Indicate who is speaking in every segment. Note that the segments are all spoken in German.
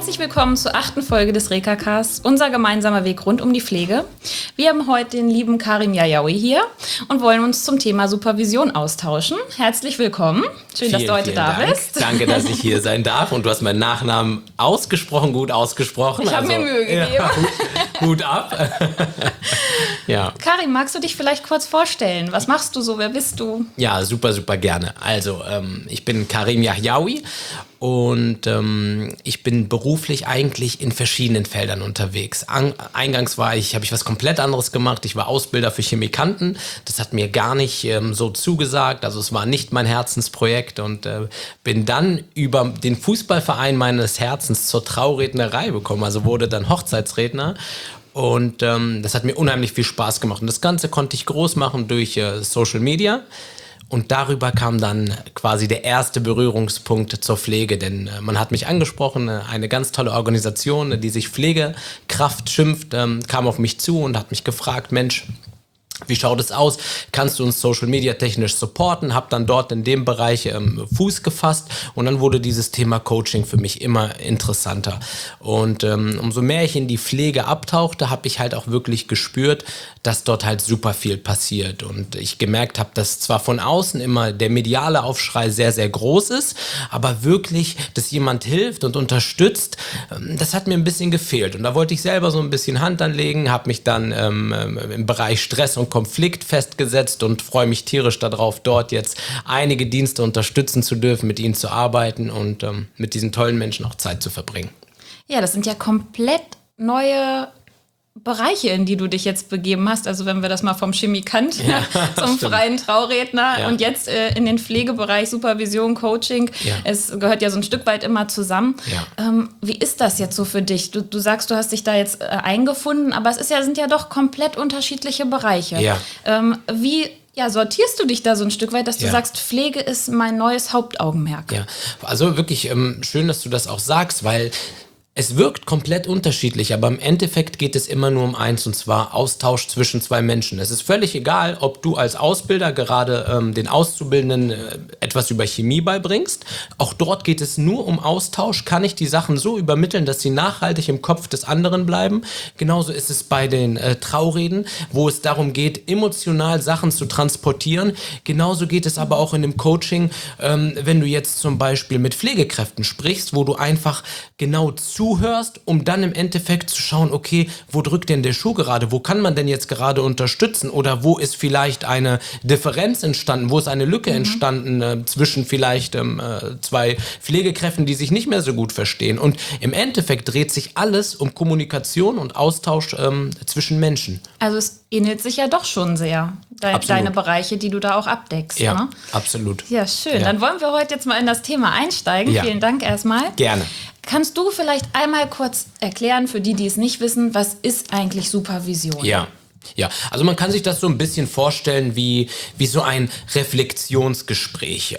Speaker 1: Herzlich willkommen zur 8. Folge des Reka-Casts, unser gemeinsamer Weg rund um die Pflege. Wir haben heute den lieben Karim Yayaoui hier und wollen uns zum Thema Supervision austauschen. Herzlich willkommen. Schön, dass du heute da bist.
Speaker 2: Danke, dass ich hier sein darf und du hast meinen Nachnamen gut ausgesprochen.
Speaker 1: Ich habe mir Mühe gegeben.
Speaker 2: Ja, Hut ab. Ja.
Speaker 1: Karim, magst du dich vielleicht kurz vorstellen? Was machst du so? Wer bist du?
Speaker 2: Ja, super, super gerne. Also, ich bin Karim Yayaoui. Und ich bin beruflich eigentlich in verschiedenen Feldern unterwegs. Eingangs habe ich was komplett anderes gemacht. Ich war Ausbilder für Chemikanten. Das hat mir gar nicht so zugesagt. Also es war nicht mein Herzensprojekt und bin dann über den Fußballverein meines Herzens zur Traurednerei gekommen. Also wurde dann Hochzeitsredner. Und das hat mir unheimlich viel Spaß gemacht. Und das Ganze konnte ich groß machen durch Social Media. Und darüber kam dann quasi der erste Berührungspunkt zur Pflege, denn man hat mich angesprochen, eine ganz tolle Organisation, die sich Pflegekraft schimpft, kam auf mich zu und hat mich gefragt, Mensch, wie schaut es aus? Kannst du uns Social Media technisch supporten? Hab dann dort in dem Bereich Fuß gefasst und dann wurde dieses Thema Coaching für mich immer interessanter. Und umso mehr ich in die Pflege abtauchte, habe ich halt auch wirklich gespürt, dass dort halt super viel passiert. Und ich gemerkt habe, dass zwar von außen immer der mediale Aufschrei sehr, sehr groß ist, aber wirklich, dass jemand hilft und unterstützt, das hat mir ein bisschen gefehlt. Und da wollte ich selber so ein bisschen Hand anlegen, habe mich dann im Bereich Stress und Konflikt festgesetzt und freue mich tierisch darauf, dort jetzt einige Dienste unterstützen zu dürfen, mit ihnen zu arbeiten und mit diesen tollen Menschen auch Zeit zu verbringen.
Speaker 1: Ja, das sind ja komplett neue Bereiche, in die du dich jetzt begeben hast. Also wenn wir das mal vom Chemikant zum freien Trauredner und jetzt in den Pflegebereich, Supervision, Coaching. Ja. Es gehört ja so ein Stück weit immer zusammen. Ja. Wie ist das jetzt so für dich? Du sagst, du hast dich da jetzt eingefunden, aber sind ja doch komplett unterschiedliche Bereiche. Ja. Wie sortierst du dich da so ein Stück weit, dass du sagst, Pflege ist mein neues Hauptaugenmerk?
Speaker 2: Ja, also wirklich schön, dass du das auch sagst, weil es wirkt komplett unterschiedlich, aber im Endeffekt geht es immer nur um eins, und zwar Austausch zwischen zwei Menschen. Es ist völlig egal, ob du als Ausbilder gerade den Auszubildenden etwas über Chemie beibringst. Auch dort geht es nur um Austausch. Kann ich die Sachen so übermitteln, dass sie nachhaltig im Kopf des anderen bleiben? Genauso ist es bei den Traureden, wo es darum geht, emotional Sachen zu transportieren. Genauso geht es aber auch in dem Coaching, wenn du jetzt zum Beispiel mit Pflegekräften sprichst, wo du einfach genau zuhörst, um dann im Endeffekt zu schauen, okay, wo drückt denn der Schuh gerade? Wo kann man denn jetzt gerade unterstützen? Oder wo ist vielleicht eine Differenz entstanden? Wo ist eine Lücke entstanden zwischen vielleicht zwei Pflegekräften, die sich nicht mehr so gut verstehen? Und im Endeffekt dreht sich alles um Kommunikation und Austausch zwischen Menschen.
Speaker 1: Also es ähnelt sich ja doch schon sehr, deine Bereiche, die du da auch abdeckst.
Speaker 2: Ja,
Speaker 1: ne?
Speaker 2: Absolut.
Speaker 1: Ja, schön. Ja. Dann wollen wir heute jetzt mal in das Thema einsteigen. Ja. Vielen Dank erstmal.
Speaker 2: Gerne.
Speaker 1: Kannst du vielleicht einmal kurz erklären, für die, die es nicht wissen, was ist eigentlich Supervision?
Speaker 2: Ja, also man kann sich das so ein bisschen vorstellen wie so ein Reflexionsgespräch.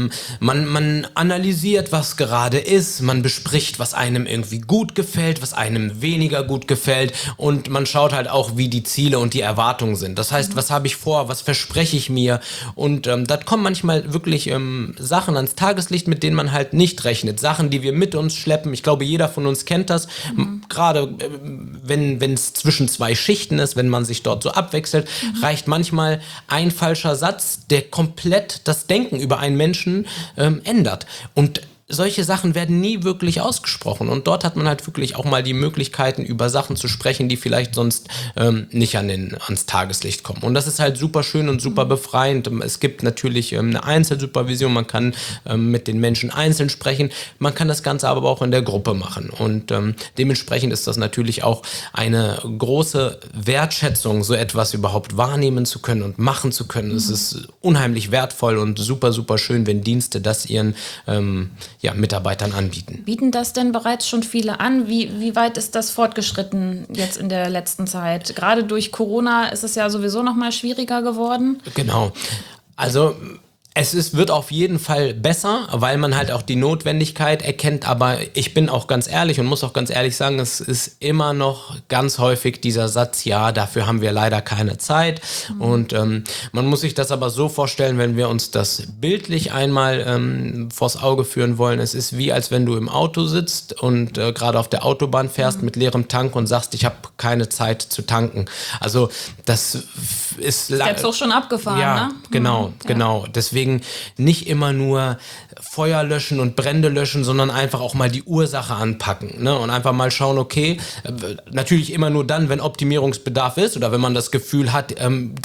Speaker 2: Man analysiert, was gerade ist, man bespricht, was einem irgendwie gut gefällt, was einem weniger gut gefällt und man schaut halt auch, wie die Ziele und die Erwartungen sind. Das heißt, was habe ich vor, was verspreche ich mir und da kommen manchmal wirklich Sachen ans Tageslicht, mit denen man halt nicht rechnet. Sachen, die wir mit uns schleppen. Ich glaube, jeder von uns kennt das. Gerade wenn es zwischen zwei Schichten ist, wenn man sich dort so abwechselt, reicht manchmal ein falscher Satz, der komplett das Denken über einen Menschen ändert. Und solche Sachen werden nie wirklich ausgesprochen und dort hat man halt wirklich auch mal die Möglichkeiten, über Sachen zu sprechen, die vielleicht sonst nicht ans Tageslicht kommen. Und das ist halt super schön und super befreiend. Es gibt natürlich eine Einzelsupervision, man kann mit den Menschen einzeln sprechen, man kann das Ganze aber auch in der Gruppe machen und dementsprechend ist das natürlich auch eine große Wertschätzung, so etwas überhaupt wahrnehmen zu können und machen zu können. Es ist unheimlich wertvoll und super, super schön, wenn Dienste das ihren Mitarbeitern anbieten.
Speaker 1: Bieten das denn bereits schon viele an? Wie weit ist das fortgeschritten jetzt in der letzten Zeit? Gerade durch Corona ist es ja sowieso noch mal schwieriger geworden.
Speaker 2: Genau. Also Wird auf jeden Fall besser, weil man halt auch die Notwendigkeit erkennt, aber ich bin auch ganz ehrlich und muss auch ganz ehrlich sagen, es ist immer noch ganz häufig dieser Satz, ja, dafür haben wir leider keine Zeit und man muss sich das aber so vorstellen, wenn wir uns das bildlich einmal vors Auge führen wollen, es ist wie, als wenn du im Auto sitzt und gerade auf der Autobahn fährst mit leerem Tank und sagst, ich habe keine Zeit zu tanken. Also das ist...
Speaker 1: Der Zug schon abgefahren,
Speaker 2: ja,
Speaker 1: ne?
Speaker 2: Genau. Deswegen nicht immer nur Feuer löschen und Brände löschen, sondern einfach auch mal die Ursache anpacken, ne? Und einfach mal schauen, okay, natürlich immer nur dann, wenn Optimierungsbedarf ist oder wenn man das Gefühl hat,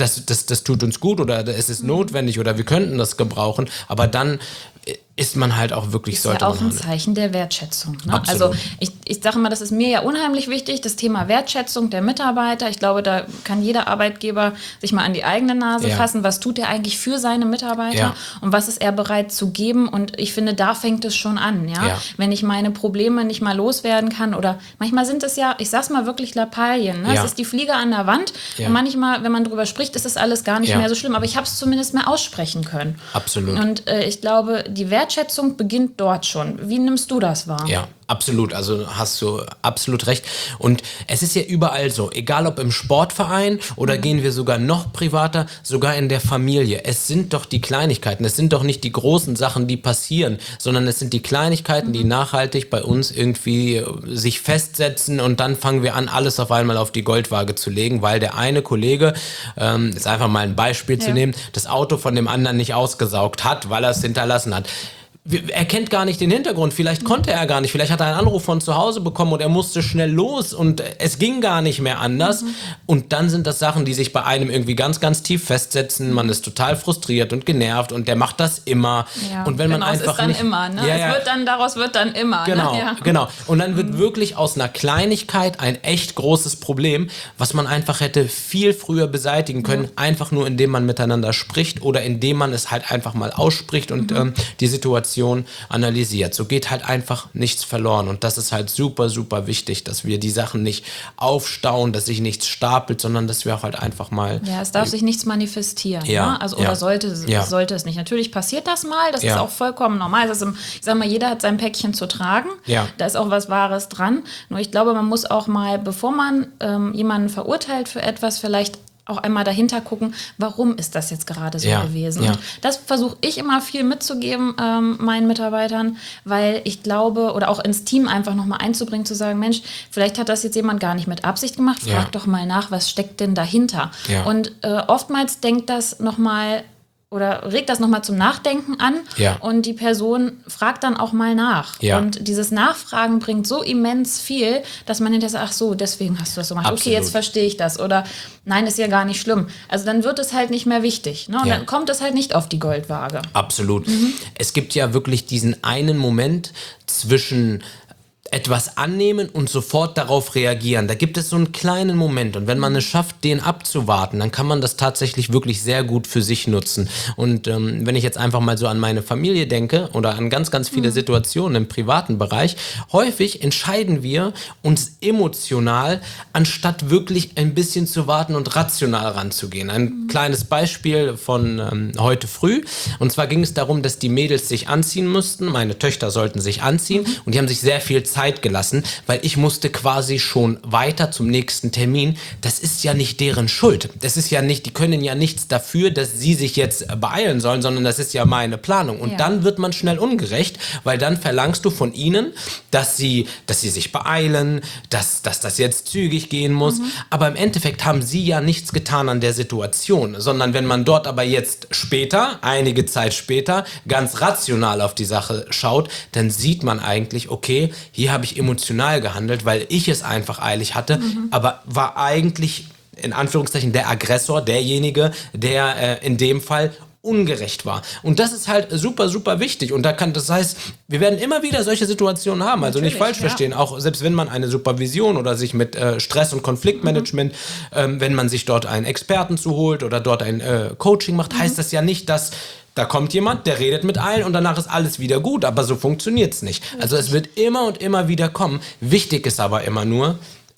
Speaker 2: das tut uns gut oder es ist notwendig oder wir könnten das gebrauchen, aber dann ist man halt auch wirklich, sollte man
Speaker 1: auch ein Zeichen der Wertschätzung. Ne?
Speaker 2: Absolut.
Speaker 1: Also ich sage mal, das ist mir ja unheimlich wichtig, das Thema Wertschätzung der Mitarbeiter. Ich glaube, da kann jeder Arbeitgeber sich mal an die eigene Nase fassen. Was tut er eigentlich für seine Mitarbeiter und was ist er bereit zu geben? Und ich finde, da fängt es schon an. Ja? Wenn ich meine Probleme nicht mal loswerden kann oder manchmal sind es ja, ich sag's mal wirklich Lappalien. Ne? Es ist die Fliege an der Wand und manchmal, wenn man drüber spricht, ist das alles gar nicht mehr so schlimm. Aber ich habe es zumindest mal aussprechen können.
Speaker 2: Absolut.
Speaker 1: Und ich glaube, die Wertschätzung beginnt dort schon. Wie nimmst du das wahr?
Speaker 2: Ja, absolut. Also hast du absolut recht. Und es ist ja überall so, egal ob im Sportverein oder gehen wir sogar noch privater, sogar in der Familie. Es sind doch die Kleinigkeiten. Es sind doch nicht die großen Sachen, die passieren, sondern es sind die Kleinigkeiten, die nachhaltig bei uns irgendwie sich festsetzen und dann fangen wir an, alles auf einmal auf die Goldwaage zu legen, weil der eine Kollege, ist einfach mal ein Beispiel zu nehmen, das Auto von dem anderen nicht ausgesaugt hat, weil er es hinterlassen hat. Er kennt gar nicht den Hintergrund, vielleicht konnte er gar nicht, vielleicht hat er einen Anruf von zu Hause bekommen und er musste schnell los und es ging gar nicht mehr anders und dann sind das Sachen, die sich bei einem irgendwie ganz, ganz tief festsetzen, man ist total frustriert und genervt und der macht das immer und wenn man einfach
Speaker 1: es ist dann
Speaker 2: nicht,
Speaker 1: immer, ne? Daraus wird dann immer,
Speaker 2: genau,
Speaker 1: ne?
Speaker 2: Genau, und dann wird wirklich aus einer Kleinigkeit ein echt großes Problem, was man einfach hätte viel früher beseitigen können, einfach nur indem man miteinander spricht oder indem man es halt einfach mal ausspricht und die Situation analysiert. So geht halt einfach nichts verloren und das ist halt super, super wichtig, dass wir die Sachen nicht aufstauen, dass sich nichts stapelt, sondern dass wir auch halt einfach mal...
Speaker 1: Ja, es darf sich nichts manifestieren, ne? Also, oder sollte es nicht. Natürlich passiert das mal, das ist auch vollkommen normal. Das ist ich sag mal, jeder hat sein Päckchen zu tragen, da ist auch was Wahres dran. Nur ich glaube, man muss auch mal, bevor man jemanden verurteilt für etwas, vielleicht auch einmal dahinter gucken, warum ist das jetzt gerade so gewesen. Und das versuche ich immer viel mitzugeben meinen Mitarbeitern, weil ich glaube, oder auch ins Team einfach nochmal einzubringen, zu sagen, Mensch, vielleicht hat das jetzt jemand gar nicht mit Absicht gemacht, frag doch mal nach, was steckt denn dahinter? Und oftmals denkt das nochmal oder regt das nochmal zum Nachdenken an und die Person fragt dann auch mal nach. Und dieses Nachfragen bringt so immens viel, dass man hinterher sagt, ach so, deswegen hast du das so gemacht. Absolut. Okay, jetzt verstehe ich das. Oder nein, ist ja gar nicht schlimm. Also dann wird es halt nicht mehr wichtig. Ne? Und dann kommt es halt nicht auf die Goldwaage.
Speaker 2: Absolut. Es gibt ja wirklich diesen einen Moment zwischen etwas annehmen und sofort darauf reagieren. Da gibt es so einen kleinen Moment und wenn man es schafft, den abzuwarten, dann kann man das tatsächlich wirklich sehr gut für sich nutzen. Und wenn ich jetzt einfach mal so an meine Familie denke oder an ganz, ganz viele Situationen im privaten Bereich, häufig entscheiden wir uns emotional, anstatt wirklich ein bisschen zu warten und rational ranzugehen. Ein kleines Beispiel von heute früh. Und zwar ging es darum, dass die Mädels sich anziehen mussten. Meine Töchter sollten sich anziehen und die haben sich sehr viel Zeit gelassen, weil ich musste quasi schon weiter zum nächsten Termin. Das ist ja nicht deren Schuld. Das ist ja nicht, die können ja nichts dafür, dass sie sich jetzt beeilen sollen, sondern das ist ja meine Planung. Und dann wird man schnell ungerecht, weil dann verlangst du von ihnen, dass sie sich beeilen, dass das jetzt zügig gehen muss. Aber im Endeffekt haben sie ja nichts getan an der Situation, sondern wenn man dort aber jetzt später, einige Zeit später, ganz rational auf die Sache schaut, dann sieht man eigentlich, okay, hier habe ich emotional gehandelt, weil ich es einfach eilig hatte, aber war eigentlich in Anführungszeichen der Aggressor, derjenige, der in dem Fall ungerecht war. Und das ist halt super, super wichtig. Und das heißt, wir werden immer wieder solche Situationen haben. Also nicht falsch verstehen. Auch selbst wenn man eine Supervision oder sich mit Stress- und Konfliktmanagement, wenn man sich dort einen Experten zuholt oder dort ein Coaching macht, heißt das ja nicht, dass da kommt jemand, der redet mit allen und danach ist alles wieder gut, aber so funktioniert es nicht. Also es wird immer und immer wieder kommen. Wichtig ist aber immer nur,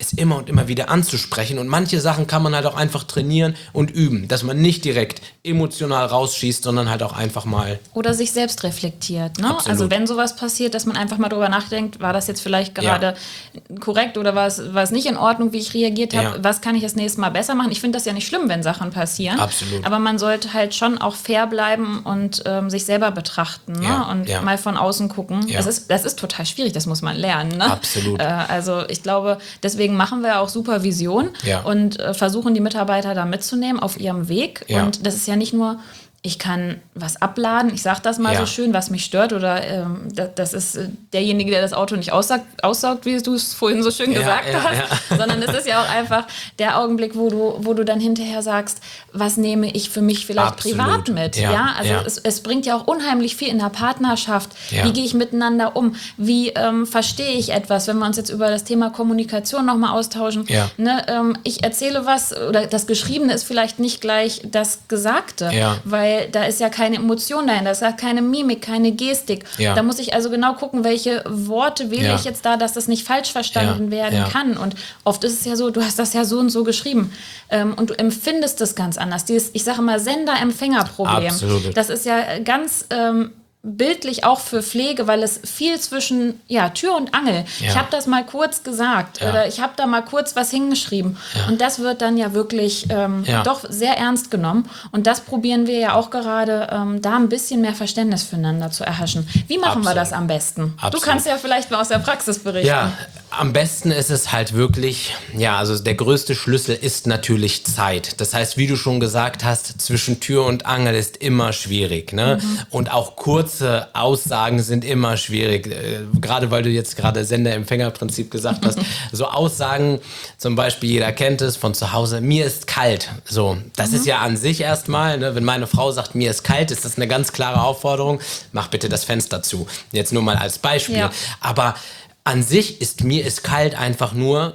Speaker 2: es immer und immer wieder anzusprechen. Und manche Sachen kann man halt auch einfach trainieren und üben, dass man nicht direkt emotional rausschießt, sondern halt auch einfach mal...
Speaker 1: Oder sich selbst reflektiert. Ne? Also wenn sowas passiert, dass man einfach mal drüber nachdenkt, war das jetzt vielleicht gerade korrekt oder war es nicht in Ordnung, wie ich reagiert habe? Ja. Was kann ich das nächste Mal besser machen? Ich finde das ja nicht schlimm, wenn Sachen passieren.
Speaker 2: Absolut.
Speaker 1: Aber man sollte halt schon auch fair bleiben und sich selber betrachten, ne? Und mal von außen gucken. Ja. Das ist total schwierig, das muss man lernen. Ne?
Speaker 2: Absolut.
Speaker 1: Also ich glaube, deswegen machen wir auch Supervision und versuchen die Mitarbeiter da mitzunehmen auf ihrem Weg. Ja. Und das ist ja nicht nur, ich kann was abladen, ich sage das mal so schön, was mich stört, oder das ist derjenige, der das Auto nicht aussaugt, wie du es vorhin so schön gesagt hast, sondern es ist ja auch einfach der Augenblick, wo du dann hinterher sagst, was nehme ich für mich vielleicht privat mit? Ja. Also es bringt ja auch unheimlich viel in der Partnerschaft. Ja. Wie gehe ich miteinander um? Wie verstehe ich etwas, wenn wir uns jetzt über das Thema Kommunikation nochmal austauschen? Ja. Ne, ich erzähle was, oder das Geschriebene ist vielleicht nicht gleich das Gesagte, weil da ist ja keine Emotion dahinter, da ist ja keine Mimik, keine Gestik. Ja. Da muss ich also genau gucken, welche Worte wähle ich jetzt da, dass das nicht falsch verstanden werden kann. Und oft ist es ja so, du hast das ja so und so geschrieben und du empfindest das ganz anders. Ich sage immer Sender-Empfänger-Problem. Absolut. Das ist ja ganz... bildlich auch für Pflege, weil es viel zwischen Tür und Angel. Ja. Ich habe das mal kurz gesagt oder ich habe da mal kurz was hingeschrieben und das wird dann ja wirklich doch sehr ernst genommen und das probieren wir ja auch gerade, da ein bisschen mehr Verständnis füreinander zu erhaschen. Wie machen wir das am besten? Absolut. Du kannst ja vielleicht mal aus der Praxis berichten.
Speaker 2: Ja, am besten ist es halt wirklich, also der größte Schlüssel ist natürlich Zeit. Das heißt, wie du schon gesagt hast, zwischen Tür und Angel ist immer schwierig, ne? Und auch kurze Aussagen sind immer schwierig. Gerade weil du jetzt gerade Sender-Empfänger-Prinzip gesagt hast. So Aussagen, zum Beispiel, jeder kennt es von zu Hause, mir ist kalt. So, das ist ja an sich erstmal, ne? Wenn meine Frau sagt, mir ist kalt, ist das eine ganz klare Aufforderung, mach bitte das Fenster zu. Jetzt nur mal als Beispiel. Ja. Aber an sich ist mir ist kalt einfach nur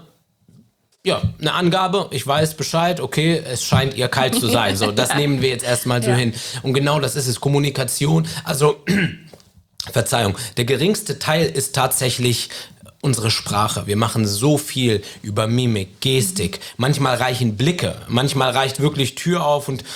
Speaker 2: eine Angabe, ich weiß Bescheid, okay, es scheint ihr kalt zu sein. So, das nehmen wir jetzt erstmal so hin. Und genau das ist es, Kommunikation. Also, Verzeihung, der geringste Teil ist tatsächlich unsere Sprache. Wir machen so viel über Mimik, Gestik. Manchmal reichen Blicke, manchmal reicht wirklich Tür auf und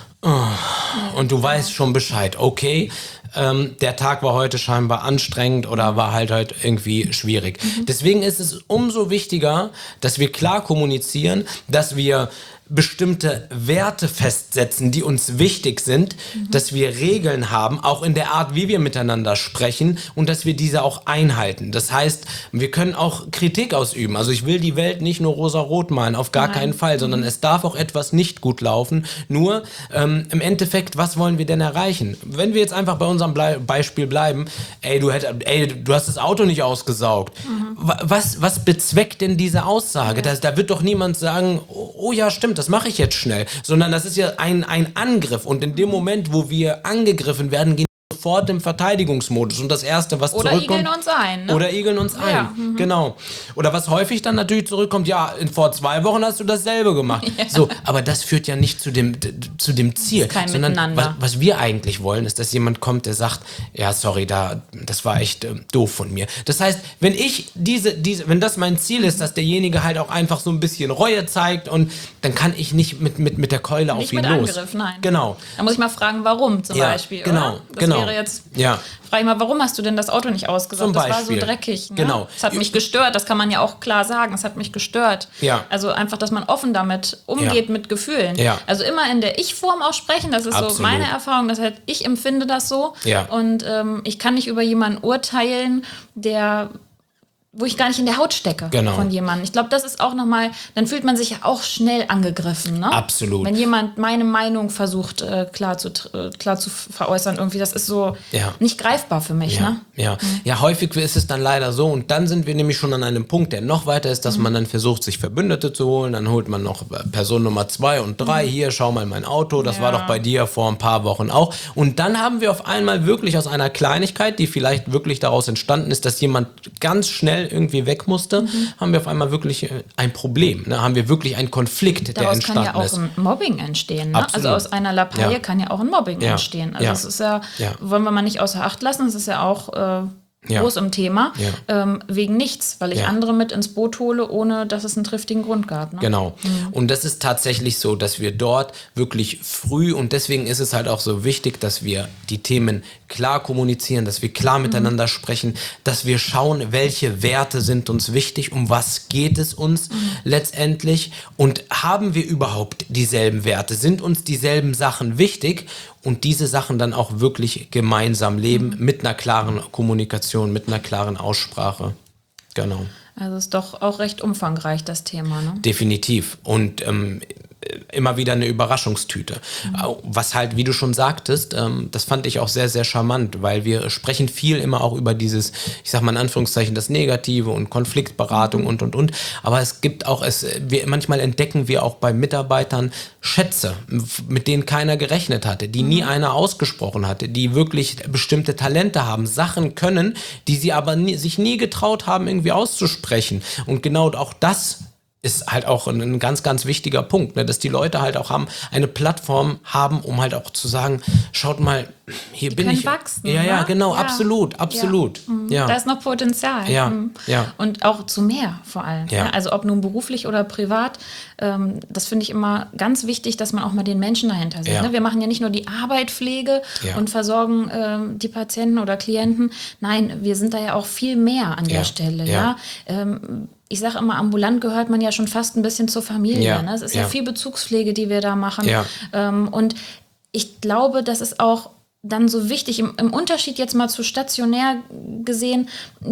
Speaker 2: du weißt schon Bescheid, okay. Der Tag war heute scheinbar anstrengend oder war halt irgendwie schwierig. Deswegen ist es umso wichtiger, dass wir klar kommunizieren, dass wir bestimmte Werte festsetzen, die uns wichtig sind, dass wir Regeln haben, auch in der Art, wie wir miteinander sprechen und dass wir diese auch einhalten. Das heißt, wir können auch Kritik ausüben. Also ich will die Welt nicht nur rosa-rot malen, auf gar keinen Fall, sondern es darf auch etwas nicht gut laufen. Nur im Endeffekt, was wollen wir denn erreichen? Wenn wir jetzt einfach bei unserem Beispiel bleiben, du hast das Auto nicht ausgesaugt. Was bezweckt denn diese Aussage? Da wird doch niemand sagen, oh ja, stimmt, das mache ich jetzt schnell, sondern das ist ja ein Angriff und in dem Moment, wo wir angegriffen werden, gehen wir sofort im Verteidigungsmodus und das Erste, was zurückkommt...
Speaker 1: Oder igeln uns ein. Ne?
Speaker 2: Oder igeln uns ein, genau. Oder was häufig dann natürlich zurückkommt, vor 2 Wochen hast du dasselbe gemacht. Ja. So, aber das führt ja nicht zu dem Ziel, sondern was wir eigentlich wollen, ist, dass jemand kommt, der sagt, sorry, das war echt doof von mir. Das heißt, wenn ich wenn das mein Ziel ist, dass derjenige halt auch einfach so ein bisschen Reue zeigt und dann kann ich nicht mit der Keule nicht auf ihn los. Nicht mit Angriff,
Speaker 1: nein.
Speaker 2: Genau.
Speaker 1: Da muss ich mal fragen, warum zum Beispiel,
Speaker 2: genau,
Speaker 1: oder? Das wäre jetzt...
Speaker 2: Ja.
Speaker 1: Frage ich mal, warum hast du denn das Auto nicht ausgesaugt? Das war so dreckig. Ne?
Speaker 2: Genau.
Speaker 1: Das hat mich gestört, das kann man ja auch klar sagen. Es hat mich gestört. Ja. Also einfach, dass man offen damit umgeht mit Gefühlen. Ja. Also immer in der Ich-Form auch sprechen, das ist so meine Erfahrung. Das heißt, ich empfinde das so. Ja. Und ich kann nicht über jemanden urteilen, wo ich gar nicht in der Haut stecke von jemandem. Ich glaube, das ist auch nochmal, dann fühlt man sich ja auch schnell angegriffen. Ne?
Speaker 2: Absolut.
Speaker 1: Wenn jemand meine Meinung versucht klar zu veräußern, irgendwie, das ist so nicht greifbar für mich.
Speaker 2: Ja. Ne? Ja, häufig ist es dann leider so und dann sind wir nämlich schon an einem Punkt, der noch weiter ist, dass man dann versucht, sich Verbündete zu holen, dann holt man noch Person Nummer 2 und 3, hier, schau mal mein Auto, das war doch bei dir vor ein paar Wochen auch. Und dann haben wir auf einmal wirklich aus einer Kleinigkeit, die vielleicht wirklich daraus entstanden ist, dass jemand ganz schnell irgendwie weg musste, haben wir auf einmal wirklich ein Problem. Ne? Haben wir wirklich einen Konflikt, der entstanden ist. Daraus kann ja auch
Speaker 1: ein Mobbing entstehen. Ne? Also aus einer Lappalie kann ja auch ein Mobbing entstehen. Also es ist wollen wir mal nicht außer Acht lassen, es ist ja auch groß im Thema, wegen nichts, weil ich andere mit ins Boot hole, ohne dass es einen triftigen Grund gab. Ne?
Speaker 2: Genau. Und das ist tatsächlich so, dass wir dort wirklich früh, und deswegen ist es halt auch so wichtig, dass wir die Themen klar kommunizieren, dass wir klar miteinander sprechen, dass wir schauen, welche Werte sind uns wichtig, um was geht es uns letztendlich und haben wir überhaupt dieselben Werte, sind uns dieselben Sachen wichtig und diese Sachen dann auch wirklich gemeinsam leben mit einer klaren Kommunikation, mit einer klaren Aussprache. Genau.
Speaker 1: Also ist doch auch recht umfangreich, das Thema, ne?
Speaker 2: Definitiv. Und immer wieder eine Überraschungstüte. Was halt, wie du schon sagtest, das fand ich auch sehr, sehr charmant, weil wir sprechen viel immer auch über dieses, ich sag mal in Anführungszeichen, das Negative und Konfliktberatung und. Aber es gibt auch, manchmal entdecken wir auch bei Mitarbeitern Schätze, mit denen keiner gerechnet hatte, die nie einer ausgesprochen hatte, die wirklich bestimmte Talente haben, Sachen können, die sie aber sich nie getraut haben, irgendwie auszusprechen. Und genau auch das ist halt auch ein ganz, ganz wichtiger Punkt, ne? Dass die Leute halt auch eine Plattform haben, um halt auch zu sagen, schaut mal, hier die bin ich.
Speaker 1: Wachsen,
Speaker 2: ja, genau,
Speaker 1: ja.
Speaker 2: absolut. Ja.
Speaker 1: Da ist noch Potenzial.
Speaker 2: Ja.
Speaker 1: Und auch zu mehr vor allem.
Speaker 2: Ja.
Speaker 1: Also ob nun beruflich oder privat, das finde ich immer ganz wichtig, dass man auch mal den Menschen dahinter sieht.
Speaker 2: Ja.
Speaker 1: Ne? Wir machen ja nicht nur die Arbeit, Pflege und versorgen die Patienten oder Klienten. Nein, wir sind da ja auch viel mehr an der Stelle. Ja. Ich sage immer, ambulant gehört man ja schon fast ein bisschen zur Familie.
Speaker 2: Ja.
Speaker 1: Ne? Es ist ja viel Bezugspflege, die wir da machen.
Speaker 2: Ja.
Speaker 1: Und ich glaube, das ist auch dann so wichtig, im Unterschied jetzt mal zu stationär gesehen,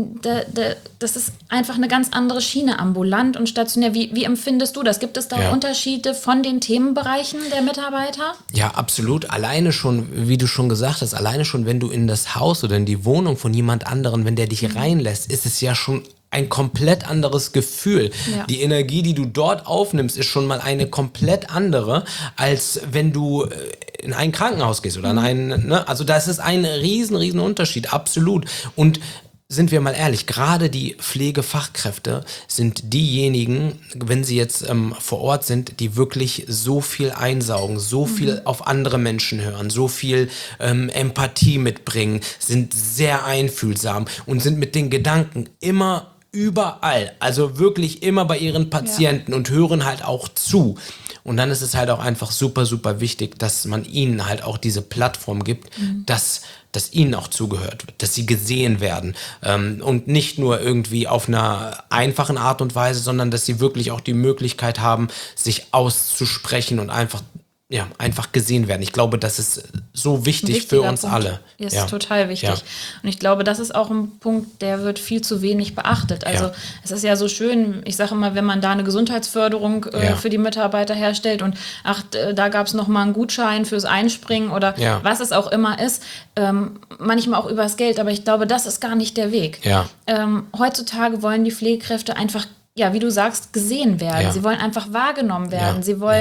Speaker 1: das ist einfach eine ganz andere Schiene, ambulant und stationär. Wie empfindest du das? Gibt es da Unterschiede von den Themenbereichen der Mitarbeiter?
Speaker 2: Ja, absolut. Alleine schon, wie du schon gesagt hast, alleine schon, wenn du in das Haus oder in die Wohnung von jemand anderen, wenn der dich reinlässt, ist es ja schon ein komplett anderes Gefühl. Ja. Die Energie, die du dort aufnimmst, ist schon mal eine komplett andere, als wenn du in ein Krankenhaus gehst oder in einen, ne? Also das ist ein riesen Unterschied, absolut. Und sind wir mal ehrlich, gerade die Pflegefachkräfte sind diejenigen, wenn sie jetzt vor Ort sind, die wirklich so viel einsaugen, so viel auf andere Menschen hören, so viel Empathie mitbringen, sind sehr einfühlsam und sind mit den Gedanken immer überall, also wirklich immer bei ihren Patienten und hören halt auch zu. Und dann ist es halt auch einfach super wichtig, dass man ihnen halt auch diese Plattform gibt, dass ihnen auch zugehört wird, dass sie gesehen werden und nicht nur irgendwie auf einer einfachen Art und Weise, sondern dass sie wirklich auch die Möglichkeit haben, sich auszusprechen und einfach gesehen werden. Ich glaube, das ist so wichtig für uns
Speaker 1: Punkt.
Speaker 2: alle.
Speaker 1: Ist total wichtig. Ja. Und ich glaube, das ist auch ein Punkt, der wird viel zu wenig beachtet. Also es ist ja so schön, ich sage immer, wenn man da eine Gesundheitsförderung für die Mitarbeiter herstellt und da gab es nochmal einen Gutschein fürs Einspringen oder was es auch immer ist, manchmal auch übers Geld, aber ich glaube, das ist gar nicht der Weg.
Speaker 2: Ja.
Speaker 1: Heutzutage wollen die Pflegekräfte einfach, wie du sagst, gesehen werden. Ja. Sie wollen einfach wahrgenommen werden. Ja. Sie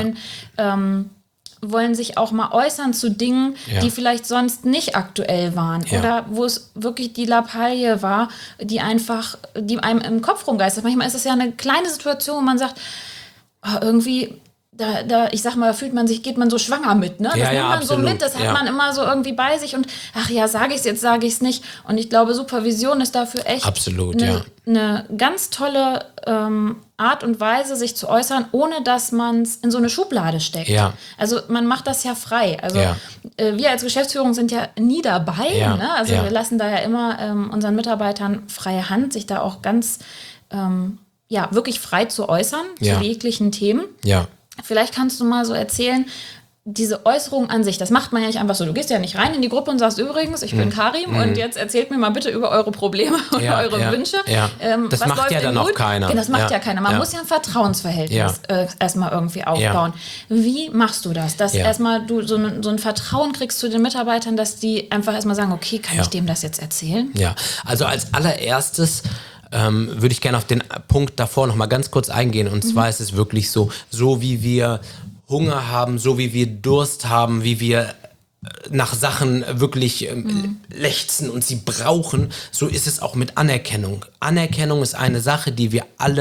Speaker 1: wollen sich auch mal äußern zu Dingen, die vielleicht sonst nicht aktuell waren oder wo es wirklich die Lappalie war, die einem im Kopf rumgeistert. Manchmal ist es ja eine kleine Situation, wo man sagt, irgendwie, ich sag mal, geht man so schwanger mit, ne? Das nimmt man so mit, das hat man immer so irgendwie bei sich und sage ich es jetzt, sage ich es nicht. Und ich glaube, Supervision ist dafür echt eine ganz tolle Art und Weise, sich zu äußern, ohne dass man es in so eine Schublade steckt. Ja. Also man macht das ja frei. Also wir als Geschäftsführung sind ja nie dabei. Ja. Ne? Also wir lassen da ja immer unseren Mitarbeitern freie Hand, sich da auch ganz wirklich frei zu äußern zu jeglichen Themen. Ja. Vielleicht kannst du mal so erzählen, diese Äußerung an sich, das macht man ja nicht einfach so. Du gehst ja nicht rein in die Gruppe und sagst, übrigens, ich bin Karim und jetzt erzählt mir mal bitte über eure Probleme und eure Wünsche. Ja.
Speaker 2: Das macht ja dann auch keiner.
Speaker 1: Das macht ja keiner. Man muss ja ein Vertrauensverhältnis erstmal irgendwie aufbauen. Ja. Wie machst du das? Dass erstmal du so ein Vertrauen kriegst zu den Mitarbeitern, dass die einfach erstmal sagen, okay, kann ich dem das jetzt erzählen?
Speaker 2: Ja, also als allererstes würde ich gerne auf den Punkt davor noch mal ganz kurz eingehen. Und zwar ist es wirklich so wie wir Hunger haben, so wie wir Durst haben, wie wir nach Sachen wirklich lechzen und sie brauchen, so ist es auch mit Anerkennung. Anerkennung ist eine Sache, die wir alle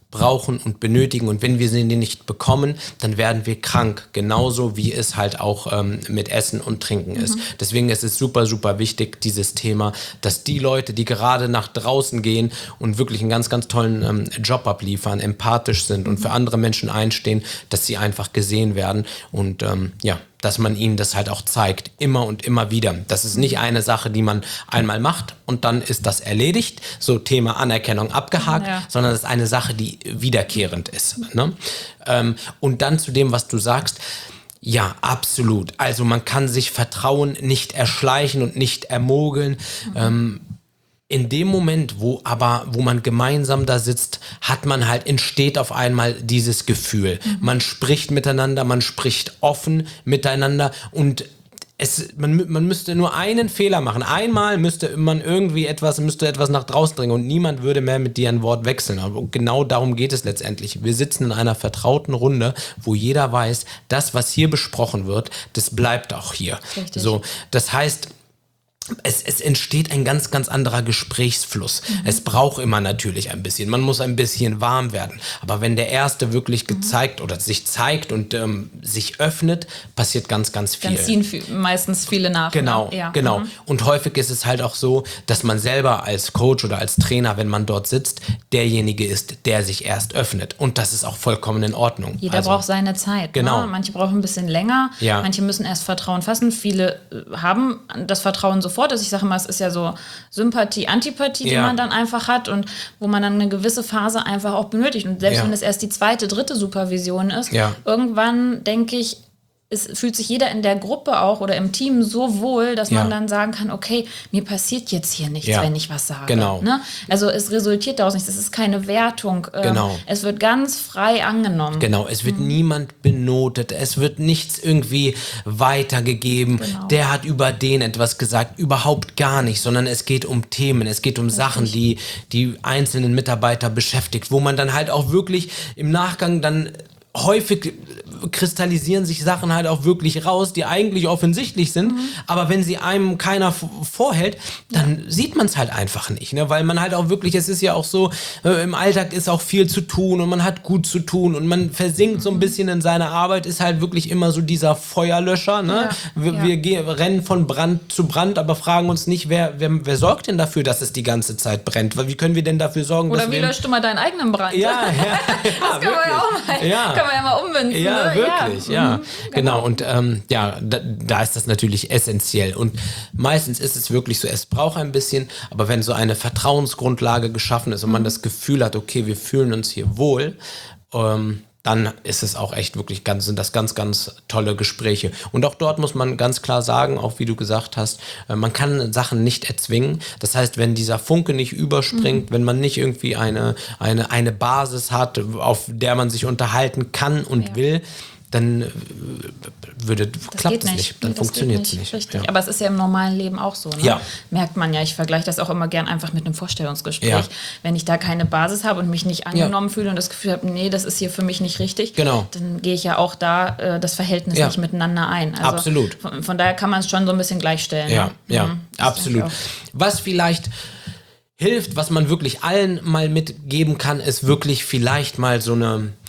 Speaker 2: brauchen und benötigen. Und wenn wir sie nicht bekommen, dann werden wir krank. Genauso wie es halt auch mit Essen und Trinken ist. Deswegen ist es super, super wichtig, dieses Thema, dass die Leute, die gerade nach draußen gehen und wirklich einen ganz, ganz tollen Job abliefern, empathisch sind und für andere Menschen einstehen, dass sie einfach gesehen werden und dass man ihnen das halt auch zeigt, immer und immer wieder. Das ist nicht eine Sache, die man einmal macht und dann ist das erledigt, so Thema Anerkennung abgehakt, sondern das ist eine Sache, die wiederkehrend ist. Ne? Und dann zu dem, was du sagst, ja, absolut. Also man kann sich Vertrauen nicht erschleichen und nicht ermogeln. In dem Moment, wo man gemeinsam da sitzt, entsteht auf einmal dieses Gefühl. Man spricht miteinander, man spricht offen miteinander und man müsste nur einen Fehler machen. Einmal müsste etwas nach draußen dringen und niemand würde mehr mit dir ein Wort wechseln. Aber genau darum geht es letztendlich. Wir sitzen in einer vertrauten Runde, wo jeder weiß, das, was hier besprochen wird, das bleibt auch hier.
Speaker 1: Richtig.
Speaker 2: So, das heißt, es entsteht ein ganz, ganz anderer Gesprächsfluss. Es braucht immer natürlich ein bisschen. Man muss ein bisschen warm werden. Aber wenn der Erste wirklich gezeigt oder sich zeigt und sich öffnet, passiert ganz, ganz viel.
Speaker 1: Dann ziehen meistens viele nach.
Speaker 2: Genau,
Speaker 1: ne?
Speaker 2: genau. Und häufig ist es halt auch so, dass man selber als Coach oder als Trainer, wenn man dort sitzt, derjenige ist, der sich erst öffnet. Und das ist auch vollkommen in Ordnung.
Speaker 1: Jeder braucht seine Zeit.
Speaker 2: Genau.
Speaker 1: Ne? Manche brauchen ein bisschen länger.
Speaker 2: Ja.
Speaker 1: Manche müssen erst Vertrauen fassen. Viele haben das Vertrauen sofort. Also ich sage mal, es ist ja so Sympathie, Antipathie, die man dann einfach hat und wo man dann eine gewisse Phase einfach auch benötigt. Und selbst wenn es erst die zweite, dritte Supervision ist, irgendwann denke ich, es fühlt sich jeder in der Gruppe auch oder im Team so wohl, dass man dann sagen kann, okay, mir passiert jetzt hier nichts, wenn ich was sage.
Speaker 2: Genau.
Speaker 1: Ne? Also es resultiert daraus nichts, es ist keine Wertung.
Speaker 2: Genau.
Speaker 1: Es wird ganz frei angenommen.
Speaker 2: Genau, es wird niemand benotet, es wird nichts irgendwie weitergegeben. Genau. Der hat über den etwas gesagt, überhaupt gar nicht, sondern es geht um Themen, es geht um Sachen, die einzelnen Mitarbeiter beschäftigt, wo man dann halt auch wirklich im Nachgang dann häufig kristallisieren sich Sachen halt auch wirklich raus, die eigentlich offensichtlich sind, aber wenn sie einem keiner vorhält, dann sieht man es halt einfach nicht, ne? Weil man halt auch wirklich, es ist ja auch so, im Alltag ist auch viel zu tun und man hat gut zu tun und man versinkt so ein bisschen in seiner Arbeit, ist halt wirklich immer so dieser Feuerlöscher, ne? Wir rennen von Brand zu Brand, aber fragen uns nicht, wer sorgt denn dafür, dass es die ganze Zeit brennt? Wie können wir denn dafür sorgen,
Speaker 1: oder
Speaker 2: dass
Speaker 1: wie löscht du mal deinen eigenen Brand?
Speaker 2: Ja,
Speaker 1: das kann man ja auch mal, kann man ja mal ummünzen.
Speaker 2: Ja,
Speaker 1: ne?
Speaker 2: wirklich, genau. Und da ist das natürlich essentiell. Und meistens ist es wirklich so, es braucht ein bisschen, aber wenn so eine Vertrauensgrundlage geschaffen ist und man das Gefühl hat, okay, wir fühlen uns hier wohl, dann ist es auch echt wirklich sind das ganz, ganz tolle Gespräche. Und auch dort muss man ganz klar sagen, auch wie du gesagt hast, man kann Sachen nicht erzwingen. Das heißt, wenn dieser Funke nicht überspringt, wenn man nicht irgendwie eine Basis hat, auf der man sich unterhalten kann und will, dann klappt es nicht. Dann funktioniert es nicht.
Speaker 1: Richtig. Ja. Aber es ist ja im normalen Leben auch so. Ne?
Speaker 2: Ja.
Speaker 1: Merkt man ja. Ich vergleiche das auch immer gern einfach mit einem Vorstellungsgespräch. Ja. Wenn ich da keine Basis habe und mich nicht angenommen fühle und das Gefühl habe, nee, das ist hier für mich nicht richtig, dann gehe ich ja auch da das Verhältnis nicht miteinander ein. Also
Speaker 2: absolut.
Speaker 1: Von daher kann man es schon so ein bisschen gleichstellen.
Speaker 2: Ja, absolut. Was vielleicht hilft, was man wirklich allen mal mitgeben kann, ist wirklich vielleicht mal so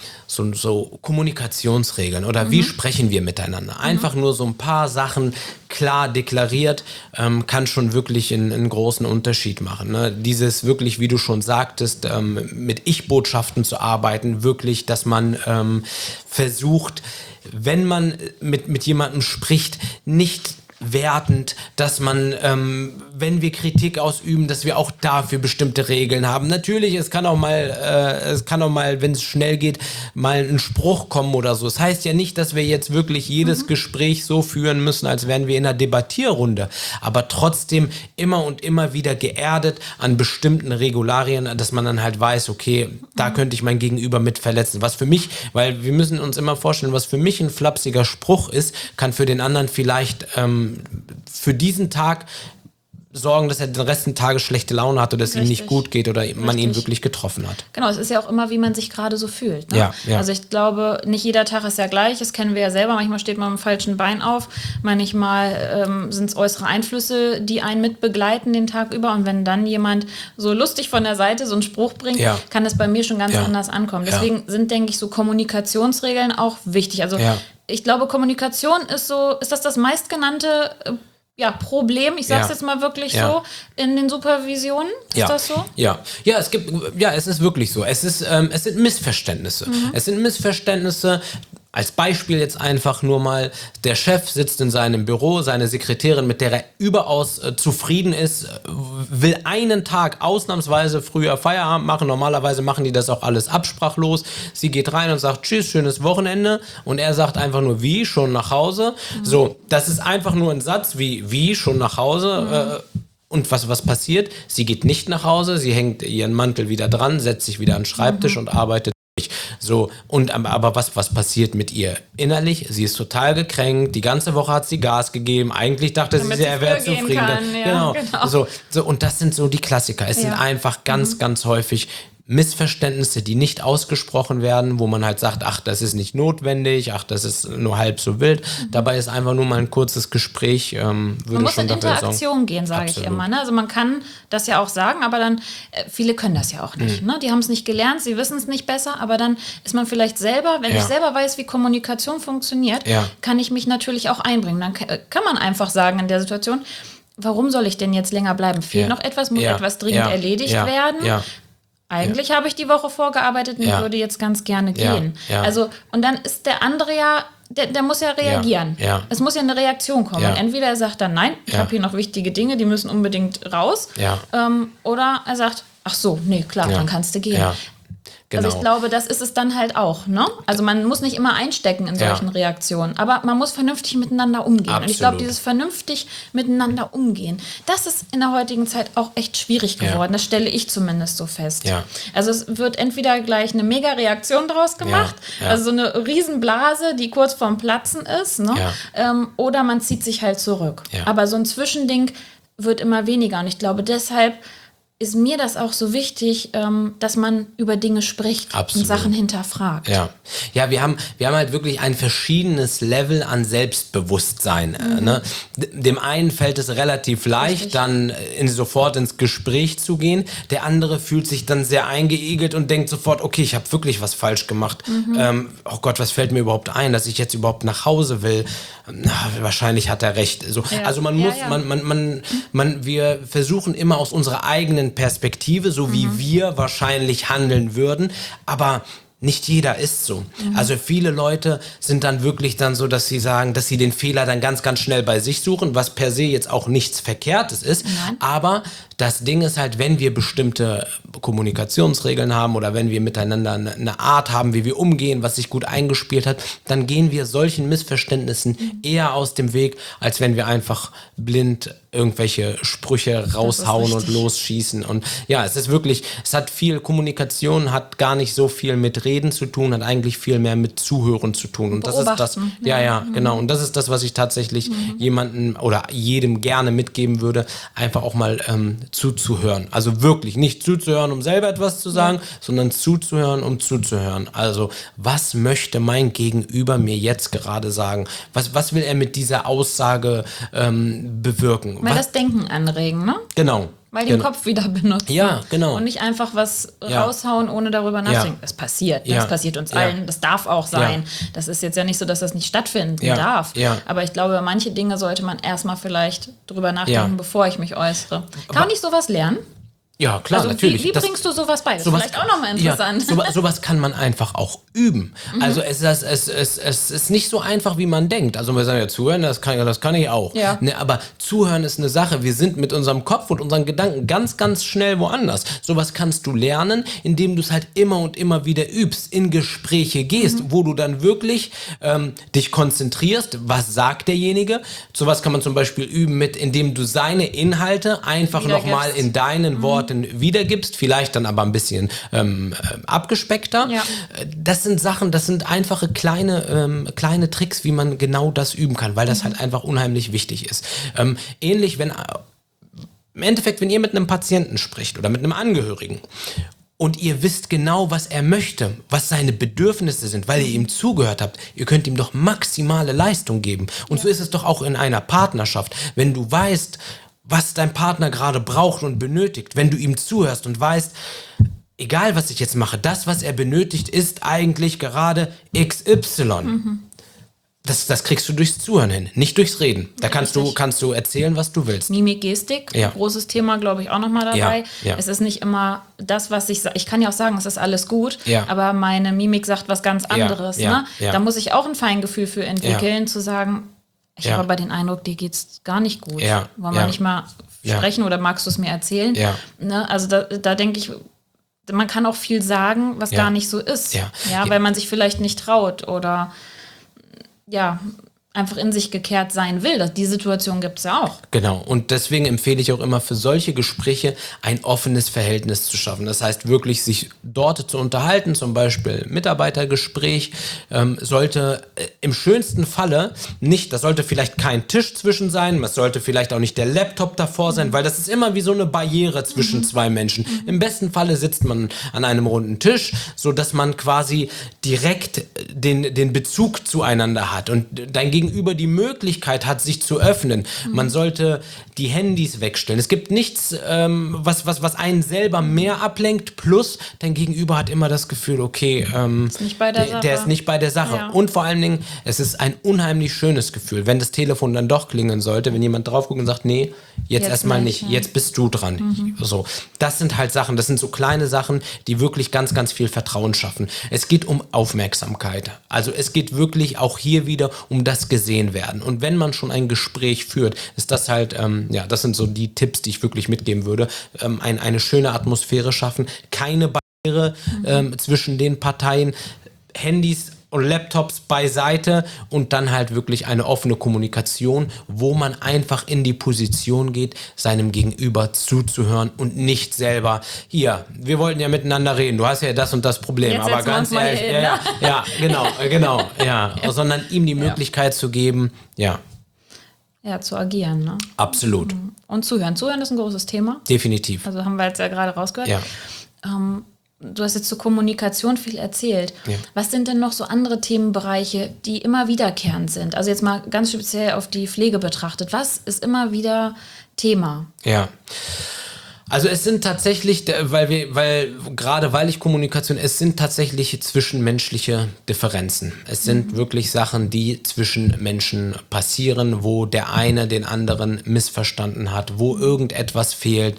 Speaker 2: Kommunikationsregeln oder wie sprechen wir miteinander. Einfach nur so ein paar Sachen klar deklariert, kann schon wirklich einen großen Unterschied machen. Ne? Dieses wirklich, wie du schon sagtest, mit Ich-Botschaften zu arbeiten, wirklich, dass man versucht, wenn man mit jemandem spricht, nicht wertend, dass man, wenn wir Kritik ausüben, dass wir auch dafür bestimmte Regeln haben. Natürlich, es kann auch mal, wenn es schnell geht, mal ein Spruch kommen oder so. Das heißt ja nicht, dass wir jetzt wirklich jedes Gespräch so führen müssen, als wären wir in einer Debattierrunde, aber trotzdem immer und immer wieder geerdet an bestimmten Regularien, dass man dann halt weiß, okay, da könnte ich mein Gegenüber mit verletzen. Was für mich, weil wir müssen uns immer vorstellen, was für mich ein flapsiger Spruch ist, kann für den anderen vielleicht für diesen Tag sorgen, dass er den Rest des Tages schlechte Laune hat oder dass es ihm nicht gut geht oder man ihn wirklich getroffen hat.
Speaker 1: Genau, es ist ja auch immer, wie man sich gerade so fühlt. Ne?
Speaker 2: Ja.
Speaker 1: Also ich glaube, nicht jeder Tag ist ja gleich, das kennen wir ja selber. Manchmal steht man mit dem falschen Bein auf, manchmal sind es äußere Einflüsse, die einen mitbegleiten den Tag über. Und wenn dann jemand so lustig von der Seite so einen Spruch bringt, kann das bei mir schon ganz anders ankommen. Deswegen sind, denke ich, so Kommunikationsregeln auch wichtig. Also ich glaube, Kommunikation ist das meistgenannte Problem, ich sag's jetzt mal wirklich so, in den Supervisionen. Ist das so?
Speaker 2: Ja, es ist wirklich so. Es sind Missverständnisse. Es sind Missverständnisse. Als Beispiel jetzt einfach nur mal, der Chef sitzt in seinem Büro, seine Sekretärin, mit der er überaus zufrieden ist, will einen Tag ausnahmsweise früher Feierabend machen. Normalerweise machen die das auch alles absprachlos. Sie geht rein und sagt, tschüss, schönes Wochenende. Und er sagt einfach nur, wie, schon nach Hause? So, das ist einfach nur ein Satz wie, schon nach Hause? Und was passiert? Sie geht nicht nach Hause, sie hängt ihren Mantel wieder dran, setzt sich wieder an den Schreibtisch und arbeitet. So, aber was passiert mit ihr innerlich? Sie ist total gekränkt, die ganze Woche hat sie Gas gegeben, eigentlich dachte sie, er wäre zufrieden. Genau. So, und das sind so die Klassiker. Es sind einfach ganz, ganz häufig Missverständnisse, die nicht ausgesprochen werden, wo man halt sagt, ach, das ist nicht notwendig, ach, das ist nur halb so wild. Dabei ist einfach nur mal ein kurzes Gespräch,
Speaker 1: man muss in Interaktion gehen, sage ich immer. Ne? Also man kann das ja auch sagen, aber dann, viele können das ja auch nicht. Ne? Die haben es nicht gelernt, sie wissen es nicht besser, aber dann ist man vielleicht selber, wenn ich selber weiß, wie Kommunikation funktioniert, kann ich mich natürlich auch einbringen. Dann kann man einfach sagen in der Situation, warum soll ich denn jetzt länger bleiben? Fehlt noch etwas, muss etwas dringend erledigt werden? Eigentlich habe ich die Woche vorgearbeitet und würde jetzt ganz gerne gehen. Also, und dann ist der andere der muss ja reagieren. Es muss ja eine Reaktion kommen. Und entweder er sagt dann, nein, ich habe hier noch wichtige Dinge, die müssen unbedingt raus. Oder er sagt, ach so, nee, klar, dann kannst du gehen. Genau. Also ich glaube, das ist es dann halt auch. Ne? Also man muss nicht immer einstecken in solchen Reaktionen, aber man muss vernünftig miteinander umgehen. Absolut. Und ich glaube, dieses vernünftig miteinander umgehen, das ist in der heutigen Zeit auch echt schwierig geworden. Das stelle ich zumindest so fest. Also es wird entweder gleich eine Mega-Reaktion draus gemacht, also so eine Riesenblase, die kurz vorm Platzen ist, ne? Oder man zieht sich halt zurück. Aber so ein Zwischending wird immer weniger. Und ich glaube, deshalb ist mir das auch so wichtig, dass man über Dinge spricht und Sachen hinterfragt.
Speaker 2: Ja, wir haben halt wirklich ein verschiedenes Level an Selbstbewusstsein. Ne? Dem einen fällt es relativ leicht, dann sofort ins Gespräch zu gehen. Der andere fühlt sich dann sehr eingeigelt und denkt sofort, okay, ich habe wirklich was falsch gemacht. Oh Gott, was fällt mir überhaupt ein, dass ich jetzt überhaupt nach Hause will? Na, wahrscheinlich hat er recht. So, also man muss, wir versuchen immer aus unserer eigenen Perspektive, so wie wir wahrscheinlich handeln würden, aber nicht jeder ist so. Also viele Leute sind dann wirklich dann so, dass sie sagen, dass sie den Fehler dann ganz, ganz schnell bei sich suchen, was per se jetzt auch nichts Verkehrtes ist. Aber das Ding ist halt, wenn wir bestimmte Kommunikationsregeln haben oder wenn wir miteinander eine Art haben, wie wir umgehen, was sich gut eingespielt hat, dann gehen wir solchen Missverständnissen eher aus dem Weg, als wenn wir einfach blind irgendwelche Sprüche raushauen und losschießen. Und ja, es ist wirklich, es hat viel Kommunikation, hat gar nicht so viel mit Reden zu tun, hat eigentlich viel mehr mit Zuhören zu tun. Und das ist das, genau. Und das ist das, was ich tatsächlich jemandem oder jedem gerne mitgeben würde, einfach auch mal zuzuhören. Also wirklich nicht zuzuhören, um selber etwas zu sagen, sondern zuzuhören, um zuzuhören. Also was möchte mein Gegenüber mir jetzt gerade sagen? Was will er mit dieser Aussage bewirken?
Speaker 1: Mal das Denken anregen, ne?
Speaker 2: Genau.
Speaker 1: Mal den Kopf wieder benutzen.
Speaker 2: Ja, genau.
Speaker 1: Und nicht einfach was raushauen, ohne darüber nachzudenken. Das passiert. Das passiert uns allen. Das darf auch sein. Das ist jetzt ja nicht so, dass das nicht stattfinden darf. Aber ich glaube, manche Dinge sollte man erstmal vielleicht drüber nachdenken, bevor ich mich äußere. Kann man nicht sowas lernen?
Speaker 2: Ja, klar,
Speaker 1: also
Speaker 2: natürlich.
Speaker 1: Wie bringst du sowas bei? Das ist vielleicht auch nochmal interessant.
Speaker 2: Sowas kann man einfach auch üben. Also es ist nicht so einfach, wie man denkt. Also wir sagen ja, zuhören, das kann ich auch. Ne, aber zuhören ist eine Sache. Wir sind mit unserem Kopf und unseren Gedanken ganz, ganz schnell woanders. Sowas kannst du lernen, indem du es halt immer und immer wieder übst, in Gespräche gehst, wo du dann wirklich dich konzentrierst, was sagt derjenige. Sowas kann man zum Beispiel üben indem du seine Inhalte einfach nochmal in deinen Worten wiedergibst, vielleicht dann aber ein bisschen abgespeckter. Das sind Sachen, das sind einfache kleine Tricks, wie man genau das üben kann, weil das halt einfach unheimlich wichtig ist. Ähnlich, wenn im Endeffekt, wenn ihr mit einem Patienten spricht oder mit einem Angehörigen und ihr wisst genau, was er möchte, was seine Bedürfnisse sind, weil ihr ihm zugehört habt, ihr könnt ihm doch maximale Leistung geben. Und so ist es doch auch in einer Partnerschaft. Wenn du weißt, was dein Partner gerade braucht und benötigt, wenn du ihm zuhörst und weißt, egal was ich jetzt mache, das, was er benötigt, ist eigentlich gerade XY. Das kriegst du durchs Zuhören hin, nicht durchs Reden. Da kannst du erzählen, was du willst.
Speaker 1: Mimik, Gestik, großes Thema, glaube ich, auch nochmal dabei.
Speaker 2: Ja.
Speaker 1: Es ist nicht immer das, was ich sage. Ich kann ja auch sagen, es ist alles gut,
Speaker 2: Ja.
Speaker 1: aber meine Mimik sagt was ganz anderes.
Speaker 2: Ja.
Speaker 1: Ne?
Speaker 2: Ja.
Speaker 1: Da muss ich auch ein Feingefühl für entwickeln, zu sagen, ich habe aber den Eindruck, dir geht's gar nicht gut.
Speaker 2: Ja.
Speaker 1: Wollen wir nicht mal sprechen oder magst du es mir erzählen?
Speaker 2: Ja.
Speaker 1: Ne? Also da denke ich, man kann auch viel sagen, was gar nicht so ist. Weil man sich vielleicht nicht traut oder einfach in sich gekehrt sein will. Die Situation gibt es ja auch.
Speaker 2: Genau. Und deswegen empfehle ich auch immer für solche Gespräche ein offenes Verhältnis zu schaffen. Das heißt wirklich, sich dort zu unterhalten, zum Beispiel Mitarbeitergespräch, sollte im schönsten Falle nicht, das sollte vielleicht kein Tisch zwischen sein, es sollte vielleicht auch nicht der Laptop davor sein, weil das ist immer wie so eine Barriere zwischen zwei Menschen. Im besten Falle sitzt man an einem runden Tisch, sodass man quasi direkt den Bezug zueinander hat und dein Gegenüber die Möglichkeit hat, sich zu öffnen. Man sollte die Handys wegstellen. Es gibt nichts, was einen selber mehr ablenkt, plus dein Gegenüber hat immer das Gefühl, okay, der ist nicht bei der Sache.
Speaker 1: Ja.
Speaker 2: Und vor allen Dingen, es ist ein unheimlich schönes Gefühl, wenn das Telefon dann doch klingeln sollte, wenn jemand drauf guckt und sagt, nee, jetzt erstmal nicht, jetzt bist du dran. So, das sind halt Sachen, das sind so kleine Sachen, die wirklich ganz, ganz viel Vertrauen schaffen. Es geht um Aufmerksamkeit. Also es geht wirklich auch hier wieder um das gesehen werden. Und wenn man schon ein Gespräch führt, ist das halt, das sind so die Tipps, die ich wirklich mitgeben würde. Eine schöne Atmosphäre schaffen, keine Barriere zwischen den Parteien, Handys und Laptops beiseite und dann halt wirklich eine offene Kommunikation, wo man einfach in die Position geht, seinem Gegenüber zuzuhören und nicht selber, hier, wir wollten ja miteinander reden, du hast ja das und das Problem,
Speaker 1: jetzt
Speaker 2: aber ganz ehrlich, genau, sondern ihm die Möglichkeit zu geben,
Speaker 1: zu agieren. Ne?
Speaker 2: Absolut.
Speaker 1: Und zuhören. Zuhören ist ein großes Thema.
Speaker 2: Definitiv.
Speaker 1: Also haben wir jetzt ja gerade rausgehört.
Speaker 2: Ja.
Speaker 1: Du hast jetzt zur Kommunikation viel erzählt. Ja. Was sind denn noch so andere Themenbereiche, die immer wiederkehrend sind? Also jetzt mal ganz speziell auf die Pflege betrachtet. Was ist immer wieder Thema?
Speaker 2: Ja. Also es sind tatsächlich, weil ich Kommunikation, es sind tatsächlich zwischenmenschliche Differenzen. Es sind wirklich Sachen, die zwischen Menschen passieren, wo der eine den anderen missverstanden hat, wo irgendetwas fehlt.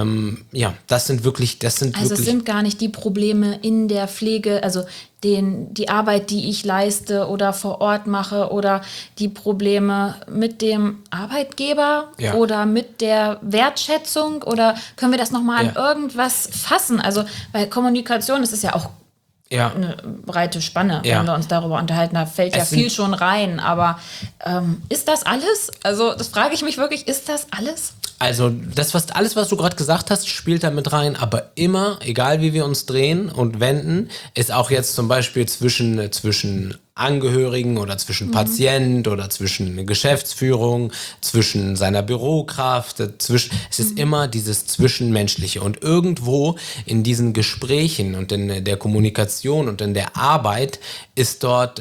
Speaker 2: Das sind wirklich.
Speaker 1: Es sind gar nicht die Probleme in der Pflege, also die Arbeit, die ich leiste oder vor Ort mache oder die Probleme mit dem Arbeitgeber oder mit der Wertschätzung oder können wir das nochmal an irgendwas fassen? Also, weil Kommunikation, das ist ja auch eine breite Spanne, wenn wir uns darüber unterhalten, da fällt viel schon rein, aber ist das alles? Also, das frage ich mich wirklich, ist das alles?
Speaker 2: Also alles, was du gerade gesagt hast, spielt da mit rein, aber immer, egal wie wir uns drehen und wenden, ist auch jetzt zum Beispiel zwischen Angehörigen oder zwischen Patient oder zwischen Geschäftsführung, zwischen seiner Bürokraft, es ist immer dieses Zwischenmenschliche und irgendwo in diesen Gesprächen und in der Kommunikation und in der Arbeit ist dort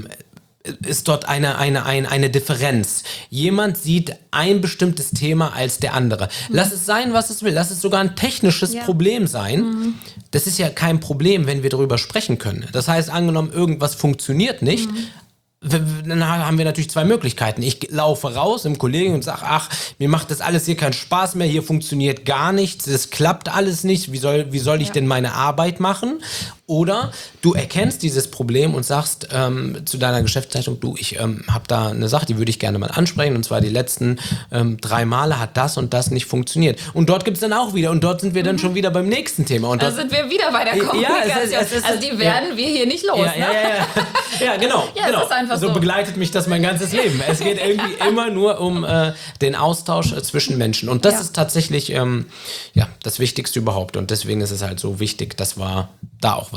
Speaker 2: eine Differenz. Jemand sieht ein bestimmtes Thema als der andere. Lass es sein, was es will. Lass es sogar ein technisches Problem sein. Das ist ja kein Problem, wenn wir darüber sprechen können. Das heißt, angenommen, irgendwas funktioniert nicht, dann haben wir natürlich zwei Möglichkeiten. Ich laufe raus im Kollegen und sage, mir macht das alles hier keinen Spaß mehr, hier funktioniert gar nichts, es klappt alles nicht, wie soll ich denn meine Arbeit machen? Oder du erkennst dieses Problem und sagst zu deiner Geschäftsleitung, ich habe da eine Sache, die würde ich gerne mal ansprechen, und zwar die letzten 3 Male hat das und das nicht funktioniert. Und dort gibt es dann auch wieder, und dort sind wir dann schon wieder beim nächsten Thema. Und
Speaker 1: da sind wir wieder bei der Kommunikation. Also die werden wir hier nicht los.
Speaker 2: Ja, genau.
Speaker 1: Das ist einfach
Speaker 2: so begleitet mich das mein ganzes Leben. Es geht irgendwie immer nur um den Austausch zwischen Menschen. Und das ist tatsächlich das Wichtigste überhaupt. Und deswegen ist es halt so wichtig, dass wir da auch was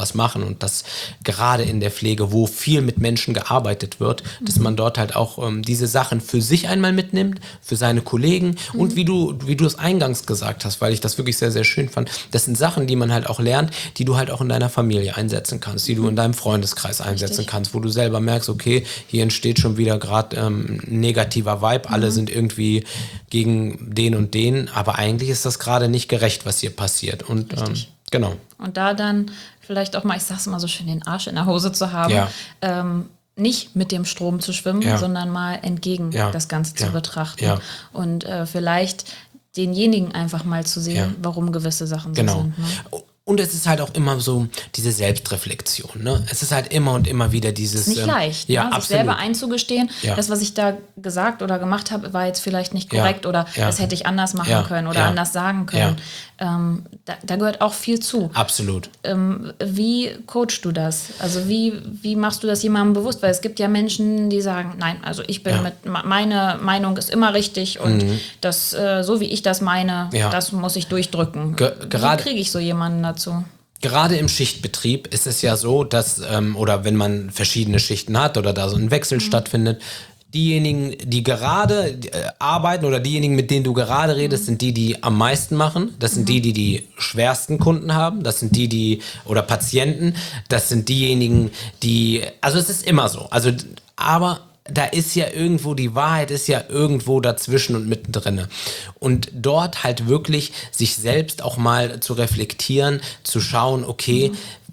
Speaker 2: sowas machen und dass gerade in der Pflege, wo viel mit Menschen gearbeitet wird, dass man dort halt auch diese Sachen für sich einmal mitnimmt, für seine Kollegen und wie du es eingangs gesagt hast, weil ich das wirklich sehr, sehr schön fand, das sind Sachen, die man halt auch lernt, die du halt auch in deiner Familie einsetzen kannst, die du in deinem Freundeskreis einsetzen kannst, wo du selber merkst, okay, hier entsteht schon wieder gerade ein negativer Vibe, alle sind irgendwie gegen den und den, aber eigentlich ist das gerade nicht gerecht, was hier passiert. Und genau.
Speaker 1: Und da dann vielleicht auch mal, ich sag's mal so schön, den Arsch in der Hose zu haben, nicht mit dem Strom zu schwimmen, sondern mal entgegen das Ganze zu betrachten. Ja. Und vielleicht denjenigen einfach mal zu sehen, warum gewisse Sachen so sind. Ne?
Speaker 2: Und es ist halt auch immer so diese Selbstreflexion. Ne? Es ist halt immer und immer wieder dieses...
Speaker 1: Ist nicht leicht,
Speaker 2: sich
Speaker 1: absolut. Selber einzugestehen, das, was ich da gesagt oder gemacht habe, war jetzt vielleicht nicht korrekt oder das hätte ich anders machen können oder anders sagen können. Da gehört auch viel zu.
Speaker 2: Absolut.
Speaker 1: Wie coachst du das? Also wie machst du das jemandem bewusst? Weil es gibt ja Menschen, die sagen, nein, also ich bin meine Meinung ist immer richtig und das, so wie ich das meine, das muss ich durchdrücken. Wie kriege ich so jemanden dazu?
Speaker 2: Gerade im Schichtbetrieb ist es ja so, dass, oder wenn man verschiedene Schichten hat oder da so ein Wechsel stattfindet, diejenigen, die gerade arbeiten oder diejenigen, mit denen du gerade redest, sind die am meisten machen. Das sind die schwersten Kunden haben. Das sind oder Patienten. Das sind diejenigen, also es ist immer so. Also, aber da ist ja irgendwo, die Wahrheit ist ja irgendwo dazwischen und mittendrin. Und dort halt wirklich sich selbst auch mal zu reflektieren, zu schauen, okay,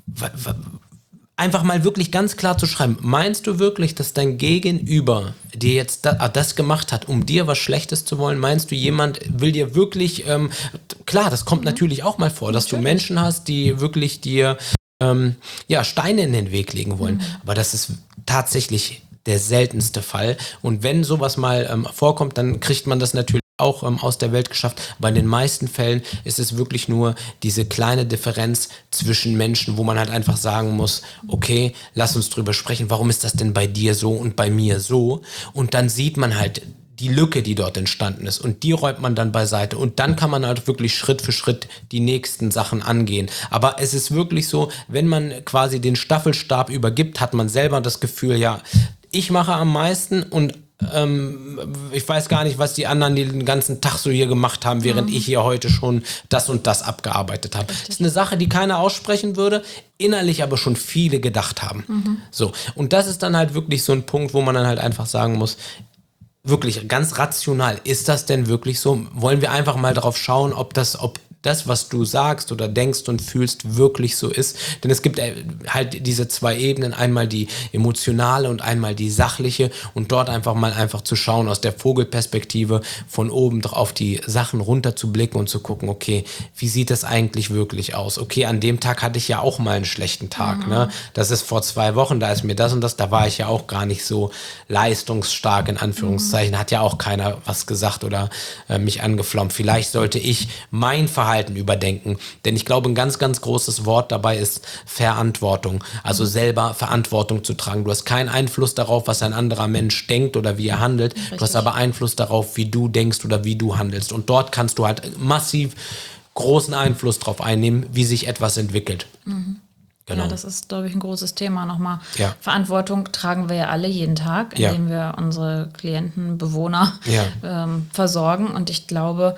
Speaker 2: einfach mal wirklich ganz klar zu schreiben, meinst du wirklich, dass dein Gegenüber dir jetzt das gemacht hat, um dir was Schlechtes zu wollen? Meinst du, jemand will dir wirklich, klar, das kommt natürlich auch mal vor, dass du Menschen hast, die wirklich dir Steine in den Weg legen wollen. Aber das ist tatsächlich der seltenste Fall. Und wenn sowas mal vorkommt, dann kriegt man das natürlich auch aus der Welt geschafft. Aber in den meisten Fällen ist es wirklich nur diese kleine Differenz zwischen Menschen, wo man halt einfach sagen muss, okay, lass uns drüber sprechen, warum ist das denn bei dir so und bei mir so? Und dann sieht man halt die Lücke, die dort entstanden ist. Und die räumt man dann beiseite. Und dann kann man halt wirklich Schritt für Schritt die nächsten Sachen angehen. Aber es ist wirklich so, wenn man quasi den Staffelstab übergibt, hat man selber das Gefühl, ja, ich mache am meisten und ich weiß gar nicht, was die anderen den ganzen Tag so hier gemacht haben, während ich hier heute schon das und das abgearbeitet habe. Das ist eine Sache, die keiner aussprechen würde, innerlich aber schon viele gedacht haben. So. Und das ist dann halt wirklich so ein Punkt, wo man dann halt einfach sagen muss, wirklich ganz rational, ist das denn wirklich so? Wollen wir einfach mal drauf schauen, ob das, was du sagst oder denkst und fühlst, wirklich so ist. Denn es gibt halt diese zwei Ebenen, einmal die emotionale und einmal die sachliche und dort einfach zu schauen, aus der Vogelperspektive von oben auf die Sachen runter zu blicken und zu gucken, okay, wie sieht das eigentlich wirklich aus? Okay, an dem Tag hatte ich ja auch mal einen schlechten Tag. Ne? Das ist vor 2 Wochen, da ist mir das und das, da war ich ja auch gar nicht so leistungsstark, in Anführungszeichen, hat ja auch keiner was gesagt oder mich angeflaumt. Vielleicht sollte ich mein Verhalten überdenken. Denn ich glaube, ein ganz, ganz großes Wort dabei ist Verantwortung. Also selber Verantwortung zu tragen. Du hast keinen Einfluss darauf, was ein anderer Mensch denkt oder wie er handelt. Richtig. Du hast aber Einfluss darauf, wie du denkst oder wie du handelst. Und dort kannst du halt massiv großen Einfluss darauf einnehmen, wie sich etwas entwickelt. Genau.
Speaker 1: Ja, das ist, glaube ich, ein großes Thema nochmal. Ja. Verantwortung tragen wir ja alle jeden Tag, indem wir unsere Klienten, Bewohner versorgen. Und ich glaube,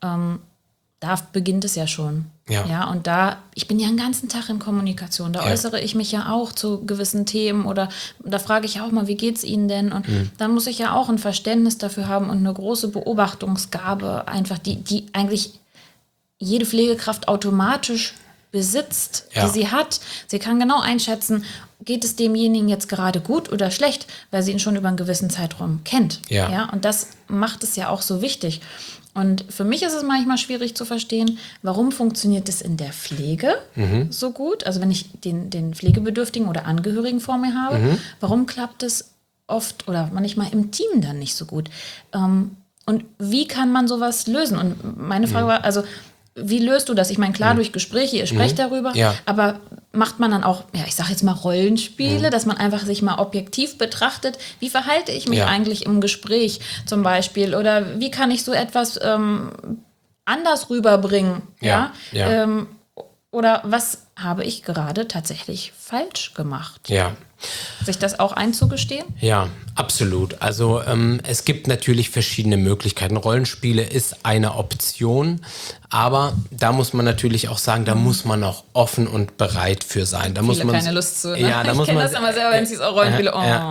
Speaker 1: da beginnt es ja schon. Ja, und ich bin ja den ganzen Tag in Kommunikation. Da äußere ich mich ja auch zu gewissen Themen oder da frage ich auch mal, wie geht's Ihnen denn? Und dann muss ich ja auch ein Verständnis dafür haben und eine große Beobachtungsgabe, einfach die eigentlich jede Pflegekraft automatisch besitzt, die sie hat. Sie kann genau einschätzen, geht es demjenigen jetzt gerade gut oder schlecht, weil sie ihn schon über einen gewissen Zeitraum kennt. Ja, und das macht es ja auch so wichtig. Und für mich ist es manchmal schwierig zu verstehen, warum funktioniert es in der Pflege so gut? Also wenn ich den Pflegebedürftigen oder Angehörigen vor mir habe, warum klappt es oft oder manchmal im Team dann nicht so gut? Und wie kann man sowas lösen? Und meine Frage war, also wie löst du das? Ich meine, klar, durch Gespräche, ihr sprecht darüber, aber macht man dann auch, ich sage jetzt mal Rollenspiele, dass man einfach sich mal objektiv betrachtet, wie verhalte ich mich eigentlich im Gespräch zum Beispiel oder wie kann ich so etwas anders rüberbringen? Oder was habe ich gerade tatsächlich falsch gemacht?
Speaker 2: Ja.
Speaker 1: Sich das auch einzugestehen?
Speaker 2: Ja, absolut. Also es gibt natürlich verschiedene Möglichkeiten. Rollenspiele ist eine Option, aber da muss man natürlich auch sagen, da muss man auch offen und bereit für sein. Da muss man
Speaker 1: keine Lust zu. Ne?
Speaker 2: Ja, da
Speaker 1: ich kenne das immer selber, wenn es auch Rollenspiele.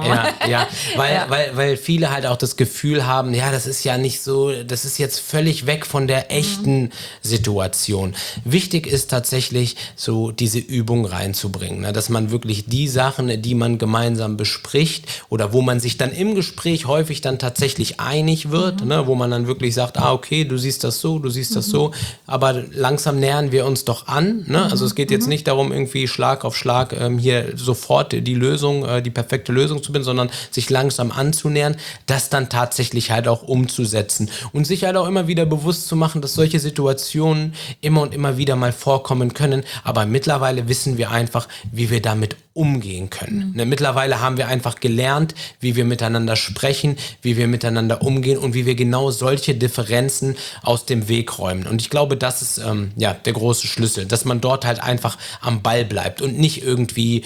Speaker 2: Weil viele halt auch das Gefühl haben, ja, das ist ja nicht so, das ist jetzt völlig weg von der echten Situation. Wichtig ist tatsächlich so diese Übung reinzubringen, ne? Dass man wirklich die Sachen, die man gemeinsam bespricht oder wo man sich dann im Gespräch häufig dann tatsächlich einig wird, ne? Wo man dann wirklich sagt, okay, du siehst das so, du siehst das so, aber langsam nähern wir uns doch an, ne? Also es geht jetzt nicht darum, irgendwie Schlag auf Schlag hier sofort die Lösung, die perfekte Lösung zu finden, sondern sich langsam anzunähern, das dann tatsächlich halt auch umzusetzen und sich halt auch immer wieder bewusst zu machen, dass solche Situationen immer und immer wieder mal vorkommen können, aber mittlerweile wissen wir einfach, wie wir damit umgehen können. Ne, mittlerweile haben wir einfach gelernt, wie wir miteinander sprechen, wie wir miteinander umgehen und wie wir genau solche Differenzen aus dem Weg räumen. Und ich glaube, das ist der große Schlüssel, dass man dort halt einfach am Ball bleibt und nicht irgendwie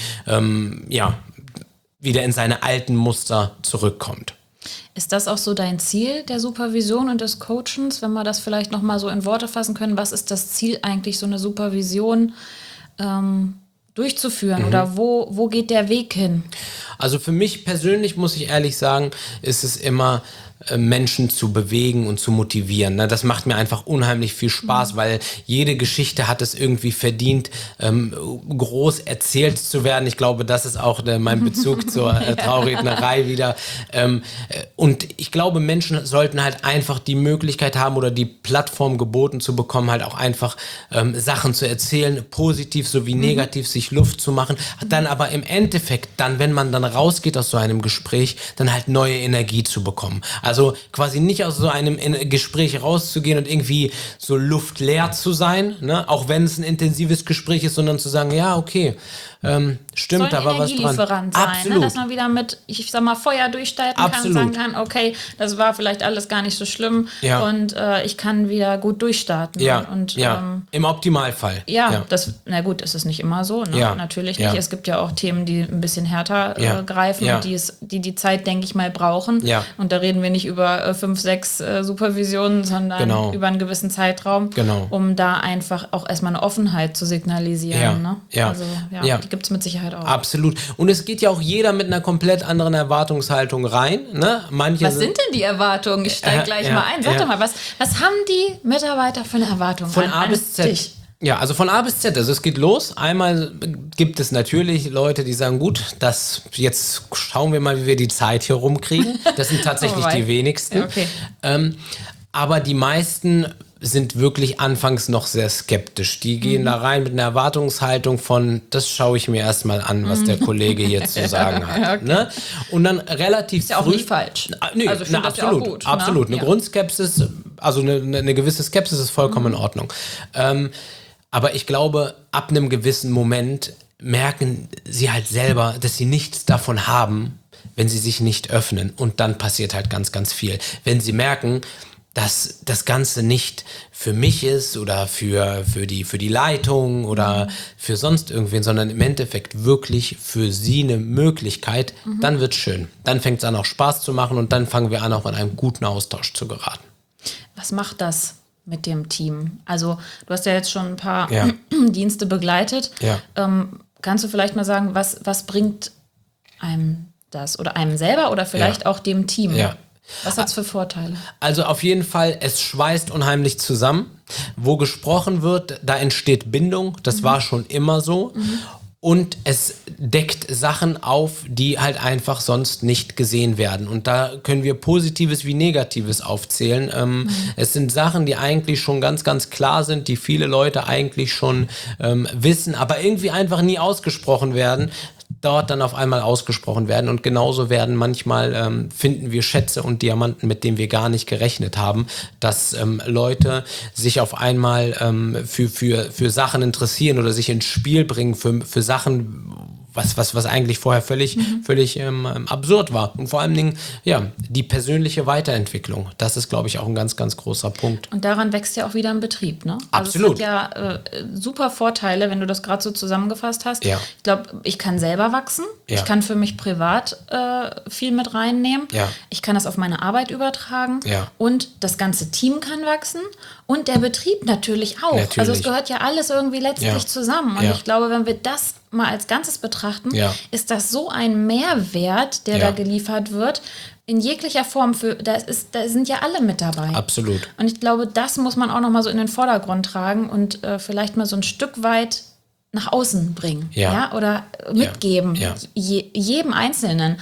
Speaker 2: wieder in seine alten Muster zurückkommt.
Speaker 1: Ist das auch so dein Ziel der Supervision und des Coachens, wenn wir das vielleicht nochmal so in Worte fassen können? Was ist das Ziel eigentlich, so eine Supervision durchzuführen oder wo geht der Weg hin?
Speaker 2: Also für mich persönlich, muss ich ehrlich sagen, ist es immer Menschen zu bewegen und zu motivieren. Ne? Das macht mir einfach unheimlich viel Spaß, weil jede Geschichte hat es irgendwie verdient, groß erzählt zu werden. Ich glaube, das ist auch mein Bezug zur Traurednerei wieder. Und ich glaube, Menschen sollten halt einfach die Möglichkeit haben oder die Plattform geboten zu bekommen, halt auch einfach Sachen zu erzählen, positiv sowie negativ, sich Luft zu machen, dann aber im Endeffekt, wenn man dann rausgeht aus so einem Gespräch, dann halt neue Energie zu bekommen. Also quasi nicht aus so einem Gespräch rauszugehen und irgendwie so luftleer zu sein, ne? Auch wenn es ein intensives Gespräch ist, sondern zu sagen, ja, okay, stimmt, da war was dran.
Speaker 1: Sein,
Speaker 2: absolut.
Speaker 1: Ne? Dass man wieder mit, ich sag mal, Feuer durchstarten kann und sagen kann, okay, das war vielleicht alles gar nicht so schlimm und ich kann wieder gut durchstarten.
Speaker 2: Im Optimalfall.
Speaker 1: Na gut, ist es nicht immer so, ne? Natürlich nicht. Es gibt ja auch Themen, die ein bisschen härter greifen und die Zeit, denke ich mal, brauchen. Und da reden wir nicht über 5, 6 Supervisionen, sondern über einen gewissen Zeitraum, um da einfach auch erstmal eine Offenheit zu signalisieren. Ne? Also, die gibt es mit Sicherheit auch.
Speaker 2: Absolut. Und es geht ja auch jeder mit einer komplett anderen Erwartungshaltung rein. Ne?
Speaker 1: Was sind denn die Erwartungen? Ich steige gleich mal ein. Sag doch mal, was haben die Mitarbeiter für eine Erwartung
Speaker 2: von A bis Z? Dich? Ja, also von A bis Z. Also es geht los. Einmal gibt es natürlich Leute, die sagen, gut, jetzt schauen wir mal, wie wir die Zeit hier rumkriegen. Das sind tatsächlich die wenigsten. Okay. Aber die meisten sind wirklich anfangs noch sehr skeptisch. Die gehen da rein mit einer Erwartungshaltung von, das schaue ich mir erstmal an, was der Kollege hier zu sagen hat. Ne? Und dann relativ
Speaker 1: ist ja auch nicht falsch.
Speaker 2: Also absolut, ja auch gut, absolut. Ne? Eine Grundskepsis, also eine gewisse Skepsis ist vollkommen in Ordnung. Aber ich glaube, ab einem gewissen Moment merken sie halt selber, dass sie nichts davon haben, wenn sie sich nicht öffnen. Und dann passiert halt ganz, ganz viel. Wenn sie merken, dass das Ganze nicht für mich ist oder für die Leitung oder für sonst irgendwen, sondern im Endeffekt wirklich für sie eine Möglichkeit, dann wird's schön. Dann fängt es an, auch Spaß zu machen und dann fangen wir an, auch in einen guten Austausch zu geraten.
Speaker 1: Was macht das mit dem Team? Also du hast ja jetzt schon ein paar Dienste begleitet. Kannst du vielleicht mal sagen, was bringt einem das oder einem selber oder vielleicht auch dem Team? Was hat es für Vorteile? Also
Speaker 2: auf jeden Fall, es schweißt unheimlich zusammen. Wo gesprochen wird, da entsteht Bindung. Das war schon immer so. Und es deckt Sachen auf, die halt einfach sonst nicht gesehen werden. Und da können wir Positives wie Negatives aufzählen. Es sind Sachen, die eigentlich schon ganz, ganz klar sind, die viele Leute eigentlich schon wissen, aber irgendwie einfach nie ausgesprochen werden. Dort dann auf einmal ausgesprochen werden und genauso werden manchmal finden wir Schätze und Diamanten, mit denen wir gar nicht gerechnet haben, dass Leute sich auf einmal für Sachen interessieren oder sich ins Spiel bringen für Sachen, was eigentlich vorher völlig absurd war. Und vor allen Dingen, ja, die persönliche Weiterentwicklung. Das ist, glaube ich, auch ein ganz, ganz großer Punkt.
Speaker 1: Und daran wächst ja auch wieder ein Betrieb, ne?
Speaker 2: Absolut.
Speaker 1: Also es hat ja super Vorteile, wenn du das gerade so zusammengefasst hast.
Speaker 2: Ja.
Speaker 1: Ich glaube, ich kann selber wachsen.
Speaker 2: Ja.
Speaker 1: Ich kann für mich privat viel mit reinnehmen.
Speaker 2: Ja.
Speaker 1: Ich kann das auf meine Arbeit übertragen.
Speaker 2: Ja.
Speaker 1: Und das ganze Team kann wachsen. Und der Betrieb natürlich auch.
Speaker 2: Natürlich.
Speaker 1: Also es gehört ja alles irgendwie letztlich zusammen. Und ich glaube, wenn wir das mal als Ganzes betrachten, ist das so ein Mehrwert, der da geliefert wird, in jeglicher Form. Da sind ja alle mit dabei.
Speaker 2: Absolut.
Speaker 1: Und ich glaube, das muss man auch noch mal so in den Vordergrund tragen und vielleicht mal so ein Stück weit nach außen bringen. Ja. Oder mitgeben.
Speaker 2: Ja.
Speaker 1: Jedem Einzelnen.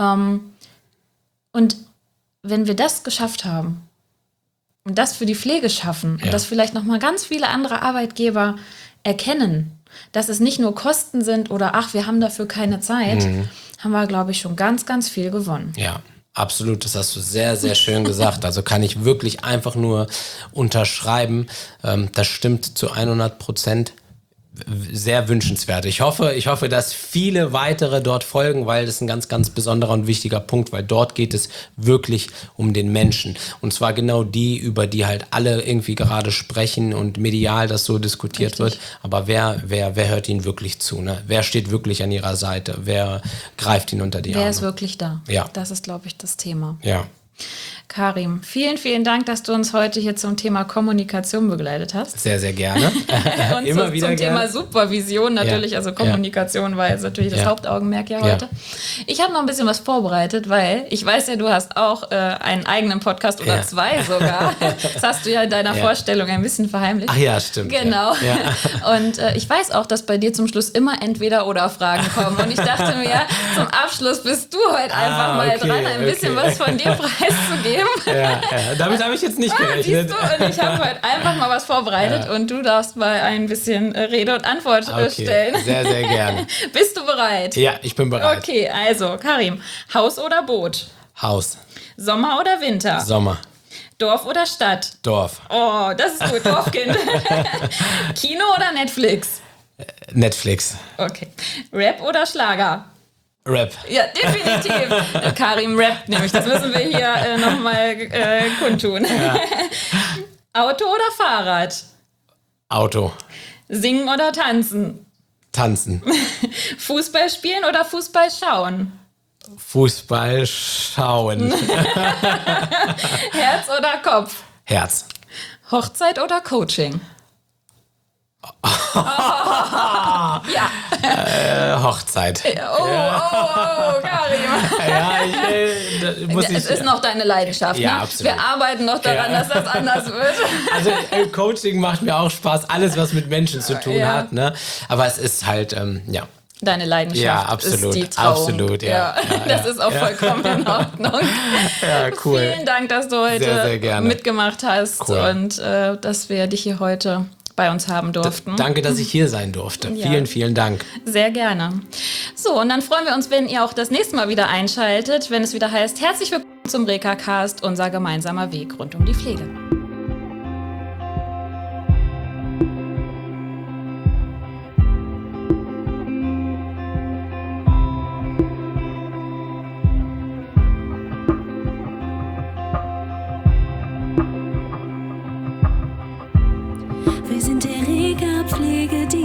Speaker 1: Und wenn wir das geschafft haben und das für die Pflege schaffen und das vielleicht noch mal ganz viele andere Arbeitgeber erkennen, dass es nicht nur Kosten sind oder ach, wir haben dafür keine Zeit, haben wir, glaube ich, schon ganz, ganz viel gewonnen.
Speaker 2: Ja, absolut. Das hast du sehr, sehr schön gesagt. Also kann ich wirklich einfach nur unterschreiben. Das stimmt zu 100%. Sehr wünschenswert. Ich hoffe, dass viele weitere dort folgen, weil das ein ganz, ganz besonderer und wichtiger Punkt, weil dort geht es wirklich um den Menschen. Und zwar genau die, über die halt alle irgendwie gerade sprechen und medial das so diskutiert wird. Aber wer hört ihnen wirklich zu? Ne? Wer steht wirklich an ihrer Seite? Wer greift ihn unter die Arme?
Speaker 1: Wer ist wirklich da?
Speaker 2: Ja.
Speaker 1: Das ist, glaube ich, das Thema.
Speaker 2: Ja.
Speaker 1: Karim, vielen, vielen Dank, dass du uns heute hier zum Thema Kommunikation begleitet hast.
Speaker 2: Sehr, sehr gerne.
Speaker 1: Und immer wieder zum Thema Supervision natürlich, also Kommunikation war jetzt natürlich das Hauptaugenmerk heute. Ja. Ich habe noch ein bisschen was vorbereitet, weil ich weiß ja, du hast auch einen eigenen Podcast oder zwei sogar. Das hast du ja in deiner Vorstellung ein bisschen verheimlicht.
Speaker 2: Ach ja, stimmt.
Speaker 1: Genau. Ja. Und ich weiß auch, dass bei dir zum Schluss immer Entweder-oder-Fragen kommen. Und ich dachte mir, ja, zum Abschluss bist du heute einfach mal dran, ein bisschen was von dir preiszugeben.
Speaker 2: Ja, damit habe ich jetzt nicht gerechnet.
Speaker 1: Siehst du, und ich habe heute einfach mal was vorbereitet und du darfst mal ein bisschen Rede und Antwort stellen.
Speaker 2: Sehr, sehr gerne.
Speaker 1: Bist du bereit?
Speaker 2: Ja, ich bin bereit.
Speaker 1: Okay, also Karim, Haus oder Boot?
Speaker 2: Haus.
Speaker 1: Sommer oder Winter?
Speaker 2: Sommer.
Speaker 1: Dorf oder Stadt?
Speaker 2: Dorf.
Speaker 1: Oh, das ist gut, Dorfkind. Kino oder Netflix?
Speaker 2: Netflix.
Speaker 1: Okay. Rap oder Schlager?
Speaker 2: Rap.
Speaker 1: Ja, definitiv. Karim rappt nämlich. Das müssen wir hier nochmal kundtun. Ja. Auto oder Fahrrad?
Speaker 2: Auto.
Speaker 1: Singen oder tanzen?
Speaker 2: Tanzen.
Speaker 1: Fußball spielen oder Fußball schauen?
Speaker 2: Fußball schauen.
Speaker 1: Herz oder Kopf?
Speaker 2: Herz.
Speaker 1: Hochzeit oder Coaching? Ja.
Speaker 2: Hochzeit.
Speaker 1: Oh, Karim.
Speaker 2: Ja,
Speaker 1: es ist noch deine Leidenschaft.
Speaker 2: Ja,
Speaker 1: ne?
Speaker 2: absolut.
Speaker 1: Wir arbeiten noch daran, dass das anders wird.
Speaker 2: Also Coaching macht mir auch Spaß, alles was mit Menschen zu tun hat. Ne? Aber es ist halt,
Speaker 1: Deine Leidenschaft ist die Trauung.
Speaker 2: Absolut, ja.
Speaker 1: Das ist auch vollkommen in Ordnung.
Speaker 2: Ja, cool.
Speaker 1: Vielen Dank, dass du heute
Speaker 2: sehr, sehr
Speaker 1: mitgemacht hast und dass wir dich hier heute bei uns haben durften.
Speaker 2: Danke, dass ich hier sein durfte. Ja. Vielen, vielen Dank.
Speaker 1: Sehr gerne. So, und dann freuen wir uns, wenn ihr auch das nächste Mal wieder einschaltet, wenn es wieder heißt, herzlich willkommen zum Reka-Cast, unser gemeinsamer Weg rund um die Pflege.
Speaker 3: Wir sind der Reka-Pflegedienst.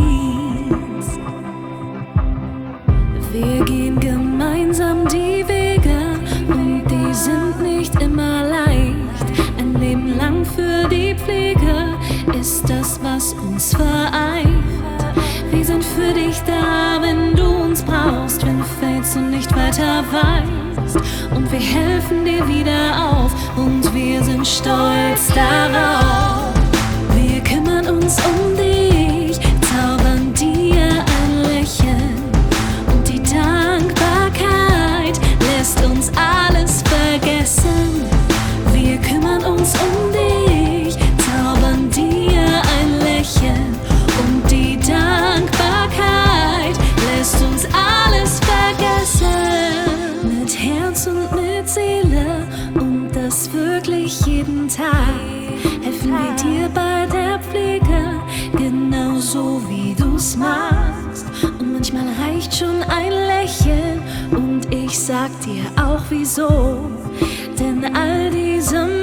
Speaker 3: Wir gehen gemeinsam die Wege und die sind nicht immer leicht. Ein Leben lang für die Pflege ist das, was uns vereint. Wir sind für dich da, wenn du uns brauchst, wenn du fällst und nicht weiter weißt. Und wir helfen dir wieder auf und wir sind stolz darauf. Wir kümmern uns um dich, zaubern dir ein Lächeln und die Dankbarkeit lässt uns alles vergessen. Wir kümmern uns um dich, zaubern dir ein Lächeln und die Dankbarkeit lässt uns alles vergessen. Mit Herz und mit Seele und das wirklich jeden Tag. Helfen wir dir bei der Pflege, genauso wie du's machst. Und manchmal reicht reicht schon ein Lächeln und ich sag dir auch wieso. Denn all diese